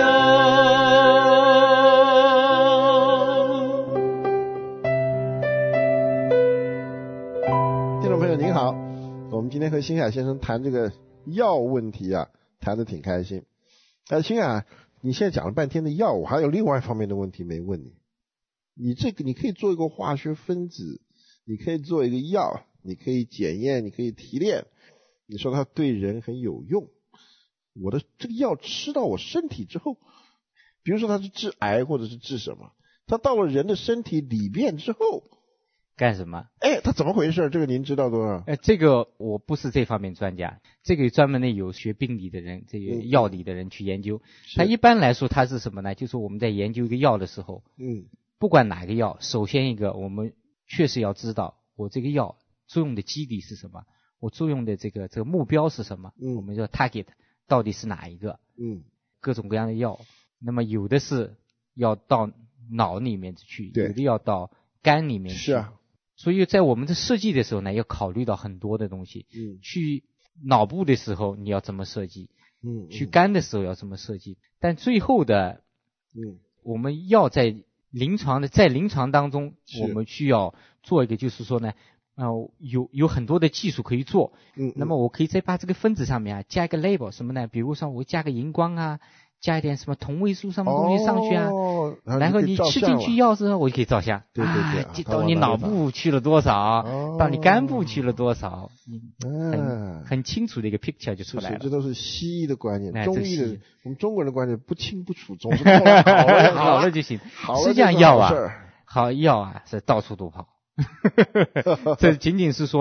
C: 听众朋友您好，我们今天和星海先生谈这个药问题啊，谈得挺开心。但是星海，你现在讲了半天的药，我还有另外一方面的问题没问你。你这个你可以做一个化学分子，你可以做一个药，你可以检验，你可以提炼，你说它对人很有用。我的这个药吃到我身体之后，比如说它是治癌或者是治什么，它到了人的身体里边之后
D: 干什么？
C: 哎，它怎么回事？这个您知道多少？
D: 呃，这个我不是这方面专家，这个专门的有学病理的人，这个药理的人去研究。它一般来说它是什么呢？就是我们在研究一个药的时候，嗯，不管哪个药，首先一个我们确实要知道我这个药作用的基底是什么，我作用的这个这个目标是什么，嗯，我们叫 target 到底是哪一个，嗯，各种各样的药，那么有的是要到脑里面去，有的要到肝里面去，
C: 是啊。
D: 所以在我们的设计的时候呢，要考虑到很多的东西。嗯，去脑部的时候你要怎么设计？嗯，去肝的时候要怎么设计？但最后的，嗯，我们要在临床的在临床当中，我们需要做一个，就是说呢，呃，有有很多的技术可以做。嗯, 嗯，那么我可以再把这个分子上面啊加一个 label 什么呢？比如说我加个荧光啊。加一点什么同位素什么东西上去啊，哦、然后你吃进去药之后，我就可以照相。
C: 对对对，
D: 啊、到你脑部去了多少，哦、到你肝部去了多少，很、嗯、很清楚的一个 picture 就出来了。
C: 这都是西医的观念，中医的我们中国人的观念不清不楚，总是
D: 好了好了就行。实际上药啊，好药啊是到处都跑，这仅仅是说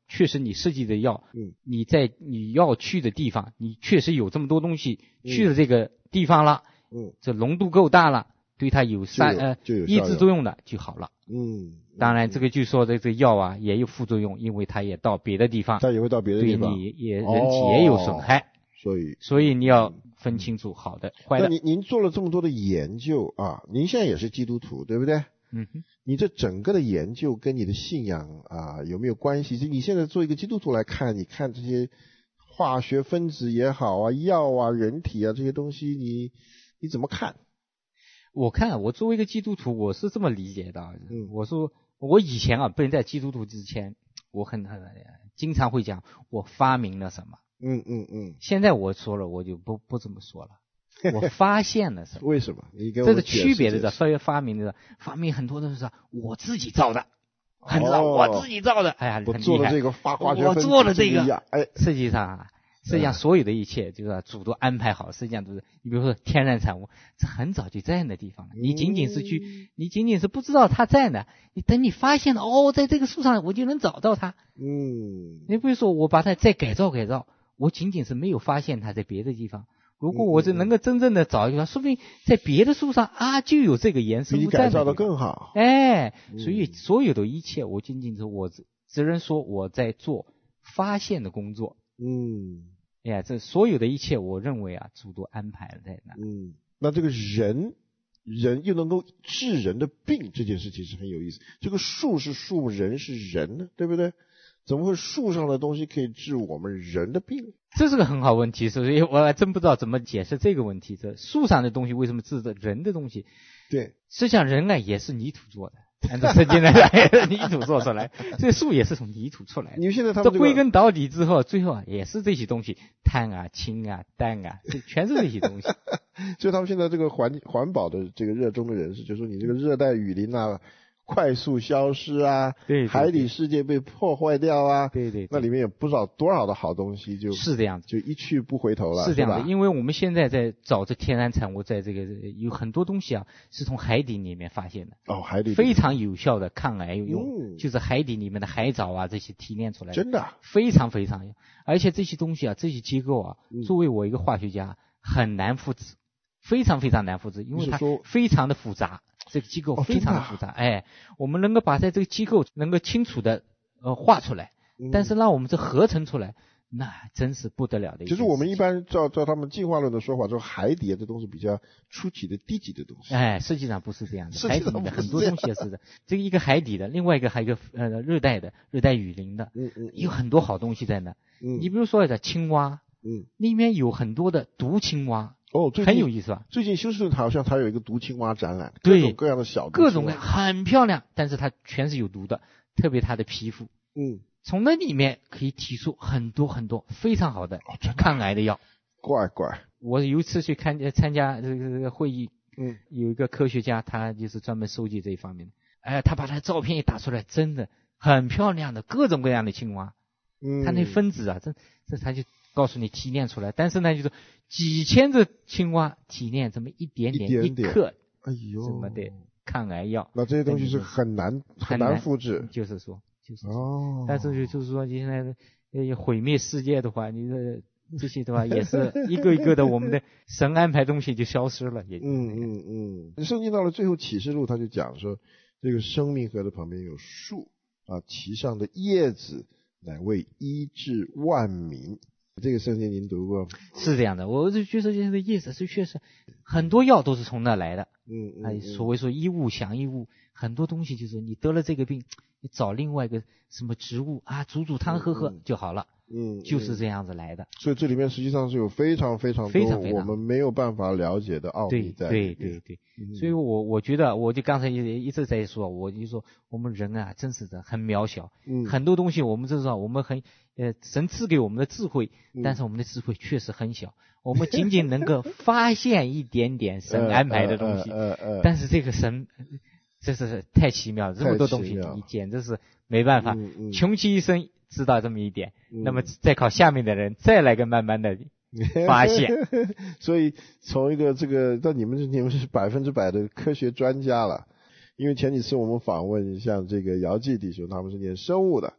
D: 确实你设计的药，
C: 嗯，
D: 你在你要去的地方，你确实有这么多东西去了这个地方了，
C: 嗯，
D: 这浓度够大了，对它有杀呃抑制作用的就好了。
C: 嗯，
D: 当然这个就说这个药啊也有副作用，因为它也到别的地方，
C: 它也会到别的地方，
D: 对你也人体也有损害，
C: 哦、所以
D: 所以你要分清楚好的坏的。
C: 那您您做了这么多的研究啊，您现在也是基督徒对不对？
D: 嗯哼，
C: 你这整个的研究跟你的信仰啊有没有关系？就你现在做一个基督徒来看，你看这些化学分子也好啊，药啊，人体啊这些东西，你你怎么看？
D: 我看我作为一个基督徒，我是这么理解的。
C: 嗯，
D: 我说我以前啊，不能在基督徒之前，我很很经常会讲我发明了什么。
C: 嗯嗯嗯。
D: 现在我说了，我就不不这么说了。我发现了什么？
C: 为什么？你给我
D: 这是区别的，发发明的，发明很多都是我自己造的，很知道、哦、我自己造的。哎呀，
C: 我做了这个化化学分子，
D: 我做了这个。
C: 哎，
D: 实际上啊，实际上所有的一切就是主都安排好，实际上都是你比如说天然产物，这很早就在那地方了。你仅仅是去，嗯、你仅仅是不知道它在哪，你等你发现了，哦，在这个树上我就能找到它。
C: 嗯，
D: 你比如说我把它再改造改造，我仅仅是没有发现它在别的地方。如果我是能够真正的找一个，说不定在别的树上啊就有这个颜色，
C: 比你改造的更好。
D: 哎，所以所有的一切，我仅仅是我只能说我在做发现的工作。
C: 嗯，
D: 哎呀，这所有的一切，我认为啊，主都安排了在那。
C: 嗯，那这个人，人又能够治人的病，这件事情是很有意思。这个树是树，人是人呢，对不对？怎么会树上的东西可以治我们人的病？
D: 这是个很好问题，所以我还真不知道怎么解释这个问题。这树上的东西为什么治的人的东西？
C: 对，
D: 实际上人啊也是泥土做的，按照圣经来讲，泥土做出来，这树也是从泥土出来的。
C: 你现在他们、
D: 这个、这归根到底之后，最后啊也是这些东西，碳啊、氢啊、氮啊，这全是这些东西。
C: 所以他们现在这个环环保的这个热衷的人士，就说你这个热带雨林啊。快速消失啊，
D: 对，对，对，
C: 海底世界被破坏掉啊，
D: 对 对, 对，
C: 那里面有不知道多少的好东西就，
D: 就是这样子，
C: 就一去不回头了，
D: 是这样的。
C: 是
D: 因为我们现在在找这天然产物，在这个有很多东西啊，是从海底里面发现的。
C: 哦，海底
D: 非常有效的抗癌用，
C: 嗯、
D: 就是海底里面的海藻啊这些提炼出来的，
C: 真的
D: 非常非常有。而且这些东西啊，这些结构啊，
C: 嗯、
D: 作为我一个化学家很难复制，非常非常难复制，因为它非常的复杂。这个机构非常的复杂，
C: 哦、
D: 哎，我们能够把在这个机构能够清楚的呃画出来，
C: 嗯、
D: 但是让我们这合成出来，那真是不得了的一件事情。
C: 其实我们一般照照他们进化论的说法，说海底的东西比较初级的低级的东西。
D: 哎，实际上不是这样的，海底的很多东西也是的。这个一个海底的，另外一个还有一个呃热带的热带雨林的，
C: 嗯嗯，
D: 有很多好东西在那。
C: 嗯，
D: 你比如说的青蛙，
C: 嗯，
D: 里面有很多的毒青蛙。
C: 哦，最近
D: 很有意思吧？
C: 最近休斯顿好像它有一个毒青蛙展览，
D: 各
C: 种各样的小
D: 各种各样很漂亮，但是它全是有毒的，特别它的皮肤。
C: 嗯，
D: 从那里面可以提出很多很多非常好的抗癌的药。
C: 怪怪！
D: 我有一次去看参加这个这个会议，
C: 嗯，
D: 有一个科学家，他就是专门收集这一方面的。哎，他把他照片一打出来，真的很漂亮的各种各样的青蛙。
C: 嗯，
D: 他那分子啊，这这他就告诉你提炼出来，但是呢，就是几千只青蛙提炼这么一点点
C: 一点
D: 克，
C: 哎呦，
D: 什么的抗癌药，
C: 那这些东西是很难很难复制，
D: 就是说，就是说
C: 哦，
D: 但是就是说，你现在呃毁灭世界的话，你这这些的话也是一个一个的，我们的神安排东西就消失了，也
C: 嗯嗯嗯，圣经到了最后启示录，他就讲说，这个生命河的旁边有树啊，其上的叶子乃为医治万民。这个圣经您读过？
D: 是这样的，我就觉得这个叶子是确实很多药都是从那来的。
C: 嗯嗯，
D: 嗯所谓说医物降医物，很多东西就是你得了这个病，你找另外一个什么植物啊，煮煮汤喝喝就好了。
C: 嗯，
D: 就是这样子来的。
C: 所以这里面实际上是有非常非常多我们没有办法了解的奥秘在里面。
D: 对对对对，嗯、所以我我觉得，我就刚才一一直在说，我就说我们人啊，真是的很渺小。
C: 嗯，
D: 很多东西我们知道，我们很呃神赐给我们的智慧，
C: 嗯、
D: 但是我们的智慧确实很小，我们仅仅能够发现一点点神安排的东西，
C: 呃呃呃呃、
D: 但是这个神这是太奇妙了，这么多东西你简直是没办法，
C: 嗯嗯、
D: 穷其一生知道这么一点，
C: 嗯、
D: 那么再靠下面的人再来个慢慢的发现。
C: 所以从一个这个，到你们你们是百分之百的科学专家了，因为前几次我们访问像这个姚记弟兄，他们是念生物的，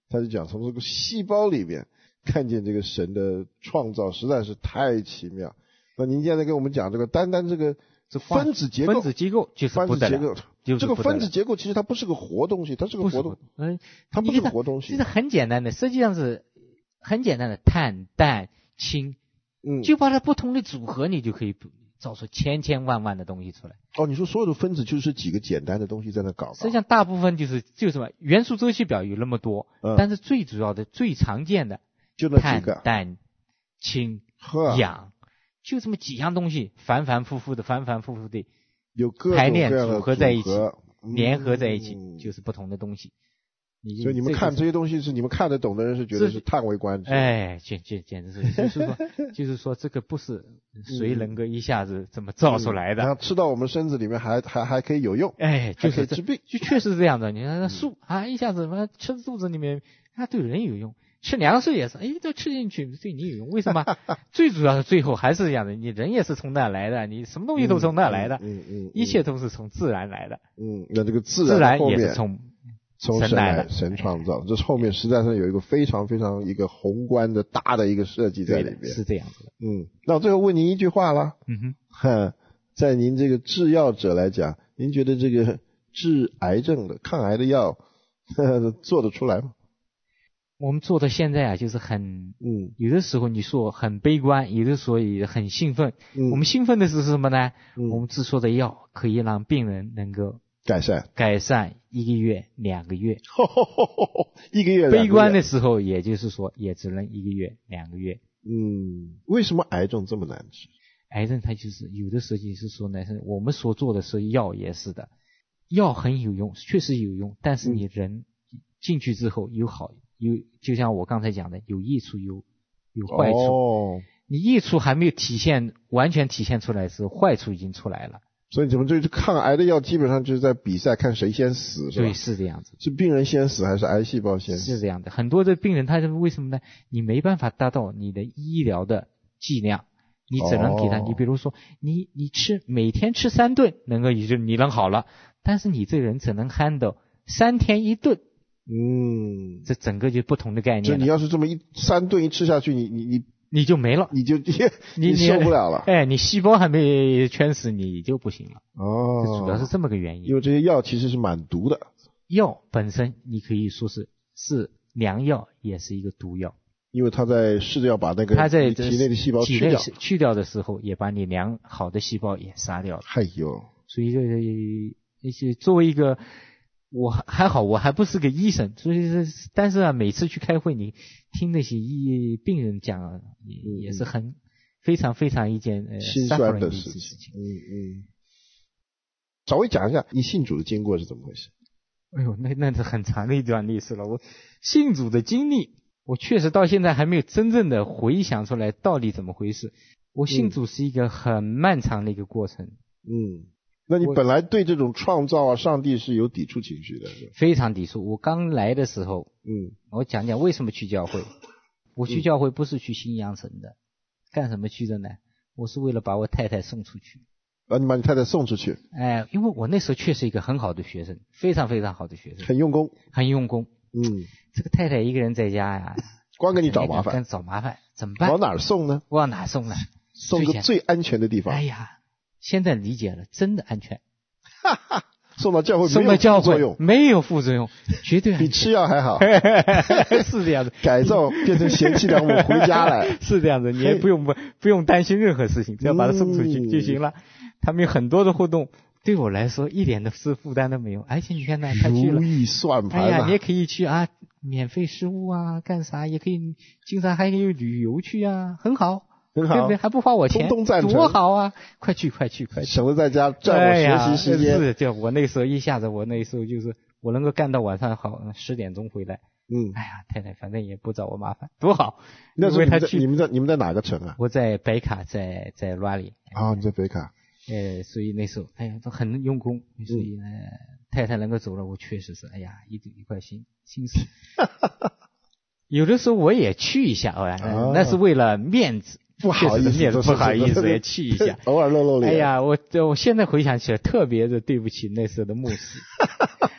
C: 他就讲从这个细胞里面看见这个神的创造实在是太奇妙。那您现在跟我们讲这个单单这个分子结构，
D: 分子结构就是不得了，
C: 分子结构，
D: 就是
C: 这个分子结构其实它不是个活东西，它是个活东西，
D: 嗯，
C: 它不是个活东西，
D: 这是很简单的，实际上是很简单的碳、氮、氢，
C: 嗯，
D: 就把它不同的组合，你就可以造出千千万万的东西出来。
C: 哦，你说所有的分子就是几个简单的东西在那搞，
D: 实际上大部分就是就是什么元素周期表有那么多，
C: 嗯，
D: 但是最主要的、最常见的
C: 就那几个
D: 碳、氮、氢、氧。就这么几样东西，反反复复的，反反复复的，
C: 有各种
D: 排列
C: 各样的
D: 组合在一起，
C: 嗯、
D: 联合在一起，就是不同的东西。你
C: 所以你们看这些东西是你们看得懂的人是觉得是叹为观止。
D: 哎，简简简直是，就是说，就是说这个不是谁能够一下子怎么造出来的。
C: 然后吃到我们身子里面还还还可以有用，
D: 哎，就是
C: 治病，
D: 就确实是这样的。你看那树、嗯、啊，一下子什么吃肚子里面，它对人有用。吃粮食也是，哎，都吃进去对你有用。为什么？最主要是最后还是这样的，你人也是从那来的，你什么东西都从那来的，
C: 嗯 嗯, 嗯, 嗯，
D: 一切都是从自然来的。
C: 嗯，那这个自
D: 然，自然
C: 也
D: 是从
C: 从
D: 神来的，
C: 神创造。这后面实在是有一个非常非常一个宏观的大的一个设计在里面，
D: 是这样子的。
C: 嗯，那我最后问您一句话啦，
D: 嗯
C: 哼，在您这个制药者来讲，您觉得这个治癌症的抗癌的药呵呵做得出来吗？
D: 我们做到现在啊，就是很，
C: 嗯，
D: 有的时候你说很悲观，有的时候也很兴奋。
C: 嗯，
D: 我们兴奋的是什么呢？
C: 嗯，
D: 我们制作的药可以让病人能够
C: 改善，
D: 改善一个月、两个月。
C: 呵呵呵呵一个月。
D: 悲观的时候，也就是说，也只能一个月、两个月。
C: 嗯，为什么癌症这么难治？
D: 癌症它就是有的时候就是说呢，是我们所做的是药也是的，药很有用，确实有用，但是你人进去之后有好。有，就像我刚才讲的，有益处有有坏处。
C: 哦，
D: 你益处还没有体现完全体现出来的时候，坏处已经出来了。
C: 所以怎么这抗癌的药基本上就是在比赛看谁先死，是吧？
D: 对，是这样子。
C: 是病人先死还是癌细胞先死？
D: 是这样的，很多的病人他是为什么呢？你没办法达到你的医疗的剂量，你只能给他。哦、你比如说，你你吃每天吃三顿，能够也就你能好了，但是你这个人只能 handle 三天一顿。
C: 嗯，
D: 这整个就不同的概念。
C: 就你要是这么一三顿一吃下去，你你你
D: 你就没了，
C: 你就
D: 你
C: 你受不了了。
D: 哎，你细胞还没圈死，你就不行了。
C: 哦，
D: 这主要是这么个原因。
C: 因为这些药其实是蛮毒的。
D: 药本身你可以说是是良药，也是一个毒药。
C: 因为它在试着要把那个
D: 它在
C: 体内的细胞去掉，
D: 去掉的时候，也把你良好的细胞也杀掉了。
C: 哎呦，
D: 所以这一些作为一个。我还好，我还不是个医生，所以是，但是啊，每次去开会，你听那些医病人讲啊，也、嗯、也是很非常非常一件呃
C: 心酸的
D: 事
C: 情。嗯嗯，稍微讲一下你信主的经过是怎么回事？
D: 哎呦，那那是很长的一段历史了。我信主的经历，我确实到现在还没有真正的回想出来到底怎么回事。我信主是一个很漫长的一个过程。
C: 嗯。那你本来对这种创造啊，上帝是有抵触情绪的，
D: 非常抵触。我刚来的时候，
C: 嗯，
D: 我讲讲为什么去教会。我去教会不是去信仰神的，嗯、干什么去的呢？我是为了把我太太送出去。
C: 啊，你把你太太送出去？
D: 哎，因为我那时候确实一个很好的学生，非常非常好的学生，
C: 很用功，
D: 很用功。
C: 嗯，
D: 这个太太一个人在家呀，
C: 光给你找麻烦，
D: 找麻烦怎么办？
C: 往哪儿送呢？
D: 往哪送呢？
C: 送个最安全的地方。
D: 哎呀。现在理解了，真的安全。
C: 哈哈，送到教会
D: 没有副作用，没有副作用，绝对安全
C: 比吃药还好。
D: 是这样子，
C: 改造变成贤妻良母回家来，
D: 是这样子，你也不用不不用担心任何事情，只要把它送出去就行了。嗯、他们有很多的活动，对我来说一点的是负担都没有。而且你看呢，他去了，
C: 如意算盘、啊。
D: 哎呀，你也可以去啊，免费食物啊，干啥也可以，经常还可以旅游去啊，很好。
C: 很好，
D: 对不对？还不花我钱，
C: 通通赞成，
D: 多好啊！快去，快去，快去！
C: 省得在家占我学习时间。
D: 哎、是，就我那时候一下子，我那时候就是我能够干到晚上好十点钟回来。
C: 嗯，
D: 哎呀，太太反正也不找我麻烦，多好。
C: 那时候你们在你们在你们在哪个城啊？
D: 我在北卡，在在 Raleigh。
C: 啊，你在北卡。
D: 呃，所以那时候哎呀都很用功，所以呢、嗯、太太能够走了，我确实是哎呀一一块心心思。有的时候我也去一下，哎、啊，那是为了面子。
C: 不好意思，
D: 不好意思，也去一下，
C: 偶尔露露脸。
D: 哎呀，我我现在回想起来，特别的对不起那时候的牧师，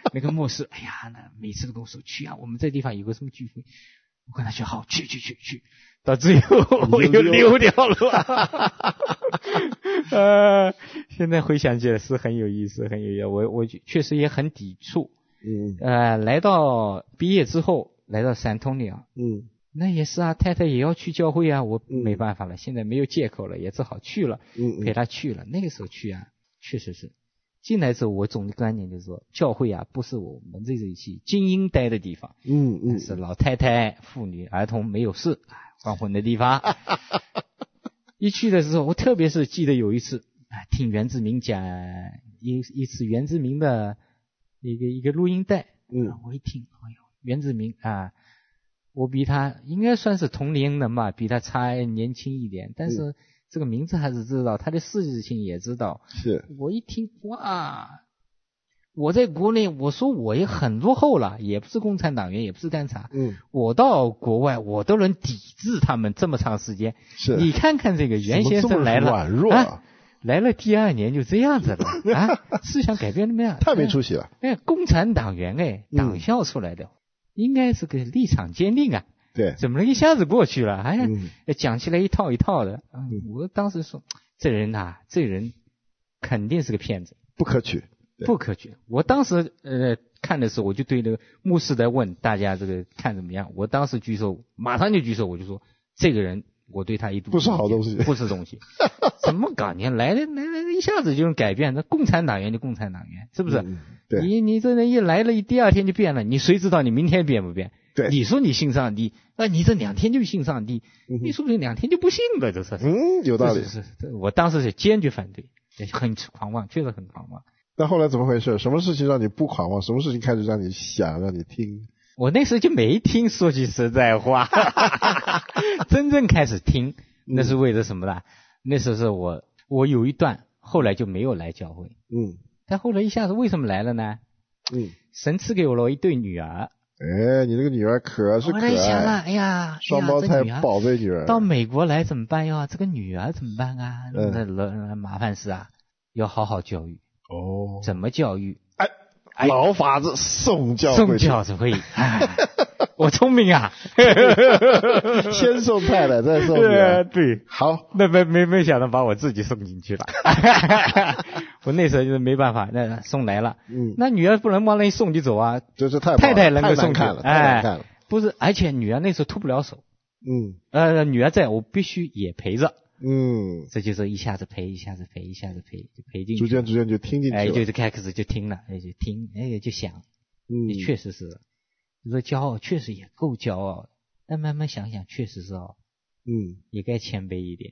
D: 那个牧师，哎呀，那每次都跟我说去啊，我们这地方有个什么聚会，我跟他说好，去去去去，到最后我又溜掉了。呃，现在回想起来是很有意思，很有意思。我我确实也很抵触。
C: 嗯。
D: 呃，来到毕业之后，来到三通里啊。
C: 嗯。
D: 那也是啊，太太也要去教会啊，我没办法了，嗯、现在没有借口了，也只好去了。
C: 嗯, 嗯。
D: 陪他去了，那个时候去啊，确实是。进来之后，我总的观念就是说，教会啊，不是我们这一些精英待的地方。
C: 嗯嗯。
D: 是老太太、妇女、儿童没有事黄昏的地方。一去的时候，我特别是记得有一次，听袁志明讲一一次袁志明的一个一个录音带。
C: 嗯。
D: 我一听，哎呦，袁志明啊，我比他应该算是同龄人嘛，比他差年轻一点，但是。嗯，这个名字还是知道，他的事情也知道。
C: 是。
D: 我一听，哇！我在国内，我说我也很落后了，也不是共产党员，也不是干啥。
C: 嗯。
D: 我到国外，我都能抵制他们这么长时间。
C: 是。
D: 你看看这个袁先生来了，
C: 软弱啊，
D: 啊，来了第二年就这样子了啊，思想改变了没有？
C: 太没出息了。
D: 哎，共产党员哎，党校出来的，嗯、应该是个立场坚定啊。
C: 对，
D: 怎么能一下子过去了？哎呀，嗯、讲起来一套一套的。嗯，我当时说，这人呐、啊，这人肯定是个骗子，
C: 不可取，
D: 不可取。我当时呃看的时候，我就对那个牧师在问大家这个看怎么样。我当时举手，马上就举手，我就说这个人我对他一度
C: 不是好东西，
D: 不是东西。怎么搞？你来了来了一下子就能改变？那共产党员就共产党员，是不是？
C: 嗯、对。
D: 你你这人一来了，第二天就变了，你谁知道你明天变不变？
C: 对，
D: 你说你信上帝，那你这两天就信上帝，嗯、你说不定两天就不信了，这是。
C: 嗯，有道理。
D: 是是是，我当时是坚决反对，很狂妄，确实很狂妄。
C: 那后来怎么回事？什么事情让你不狂妄？什么事情开始让你想，让你听？
D: 我那时候就没听，说句实在话，真正开始听，那是为了什么呢？嗯、那时候是我我有一段，后来就没有来教会。
C: 嗯。
D: 但后来一下子为什么来了呢？
C: 嗯。
D: 神赐给我了一对女儿。
C: 哎，你那个女儿可是可爱。
D: 我在想啊，哎呀，
C: 双胞胎宝贝女儿。
D: 到美国来怎么办呀？这个女儿怎么办啊？
C: 那、
D: 嗯、麻烦事啊，要好好教育。
C: 哦。
D: 怎么教育？
C: 哎，老法子送教
D: 送教会。哎，我聪明啊！
C: 先送太太，再送女儿。
D: 对，
C: 好，
D: 那没没没想到把我自己送进去了。我那时候就是没办法，那送来了。
C: 嗯，
D: 那女儿不能往那一送就走啊。
C: 这是太
D: 太太能够送去
C: 了，太难看了。
D: 不是，而且女儿那时候脱不了手。
C: 嗯。
D: 呃，女儿在我必须也陪着。
C: 嗯，
D: 这就是一下子陪，一下子陪，一下子陪，就陪进去，
C: 逐渐逐渐就听进去了。
D: 哎，就是开始就听了，哎，就听，哎，就想，
C: 嗯，
D: 也确实是，你说骄傲，确实也够骄傲，但慢慢想想，确实是哦，
C: 嗯，
D: 也该谦卑一点。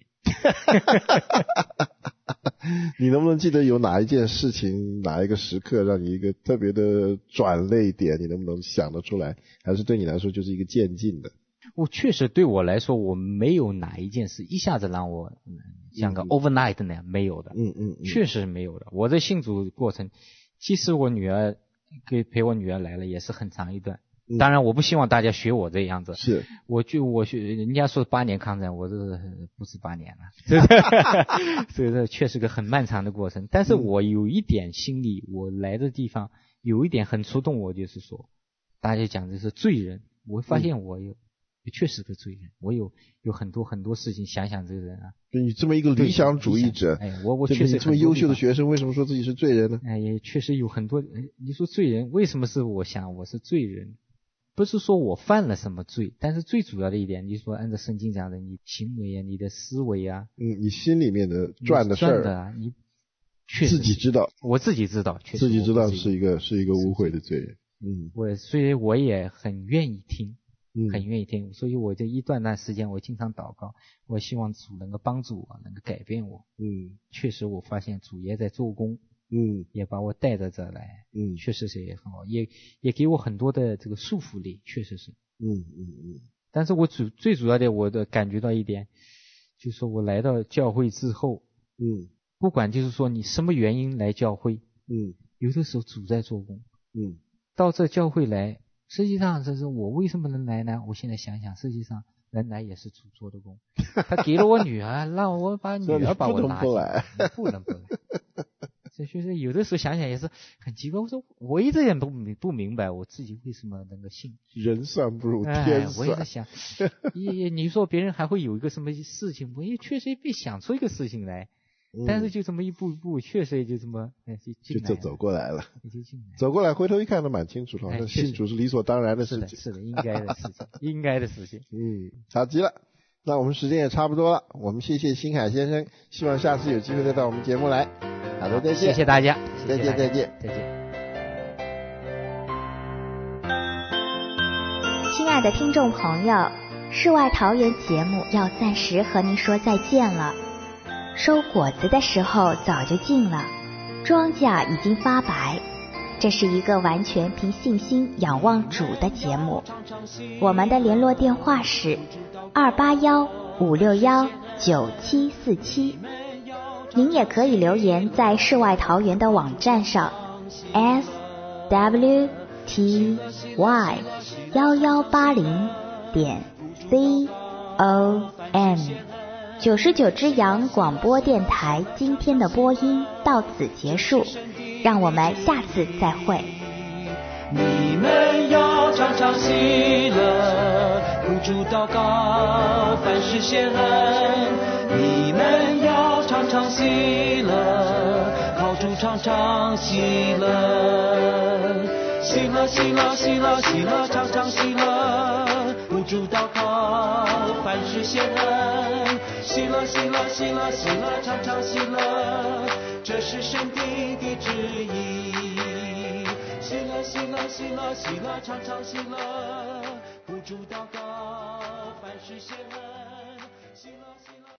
C: 你能不能记得有哪一件事情，哪一个时刻让你一个特别的转泪点？你能不能想得出来？还是对你来说就是一个渐进的？
D: 我确实对我来说，我没有哪一件事一下子让我、嗯、像个 overnight 那样、嗯、没有的，
C: 嗯嗯, 嗯，
D: 确实没有的。我在信主过程，其实我女儿给陪我女儿来了也是很长一段。嗯、当然，我不希望大家学我这样子。
C: 是，
D: 我就我学人家说八年抗战，我这不是八年了，所以这确实个很漫长的过程。但是我有一点心里，我来的地方有一点很触动我，就是说，大家讲的是罪人，我发现我有。嗯确实个罪人，我有有很多很多事情想想这个人啊。
C: 你这么一个理想主义者，
D: 哎，我我确实
C: 你这么优秀的学生，为什么说自己是罪人呢？
D: 哎，也确实有很多。你说罪人，为什么是我想我是罪人？不是说我犯了什么罪，但是最主要的一点，你说按照圣经讲的，你行为啊，你的思维啊，
C: 嗯，你心里面的转的事儿
D: 啊，你确实
C: 自己知道，
D: 我自己知道，确实
C: 自己知道是一个是一个无悔的罪人。嗯，
D: 我所以我也很愿意听。很愿意听，所以我这一段段时间我经常祷告，我希望主能够帮助我，能够改变我。
C: 嗯，
D: 确实我发现主也在做工，
C: 嗯，
D: 也把我带到这来，
C: 嗯，
D: 确实是也很好，也也给我很多的这个束缚力，确实是，
C: 嗯嗯嗯。
D: 但是我主最主要的，我的感觉到一点，就是说我来到教会之后，
C: 嗯，
D: 不管就是说你什么原因来教会，
C: 嗯，
D: 有的时候主在做工，
C: 嗯，
D: 到这教会来。实际上，这是我为什么能来呢？我现在想想，实际上能来也是主做的工。他给了我女儿，让我把女儿把我拉进来，不能不来。 所以说有的时候想想也是很奇怪，我说我一直也不明不明白我自己为什么能够信。
C: 人算不如天算。
D: 哎、我也在想，也你说别人还会有一个什么事情，我也确实也没想出一个事情来，嗯、但是就这么一步一步，确实也就这么哎就
C: 就走过来了，
D: 就进来
C: 走过来，回头一看都蛮清楚了，好像信主是理所当然的事情，
D: 是的，是的，应该的事情，应该的事情。
C: 嗯，好极了。那我们时间也差不多了，我们谢谢星海先生，希望下次有机会再到我们节目来。好的，再见。
D: 谢谢大家，
C: 再见，再见，
D: 再见。
B: 亲爱的听众朋友，世外桃源节目要暂时和您说再见了。收果子的时候早就近了，庄稼已经发白。这是一个完全凭信心仰望主的节目。我们的联络电话是二八幺五六幺九七四七。您也可以留言在世外桃源的网站上 s w t y 幺幺八零点 c o m。九十九只羊广播电台今天的播音到此结束，让我们下次再会。
G: 你们要常常喜乐，呼主祷告，凡事谢恩。你们要常常喜乐，靠主常常喜乐。喜乐喜乐喜乐喜乐常常喜乐，呼主祷告，凡事谢恩。喜乐喜乐喜乐喜乐常常喜乐，这是神定的旨意。喜乐喜乐喜乐喜乐常常喜乐，呼主祷告，凡事谢恩。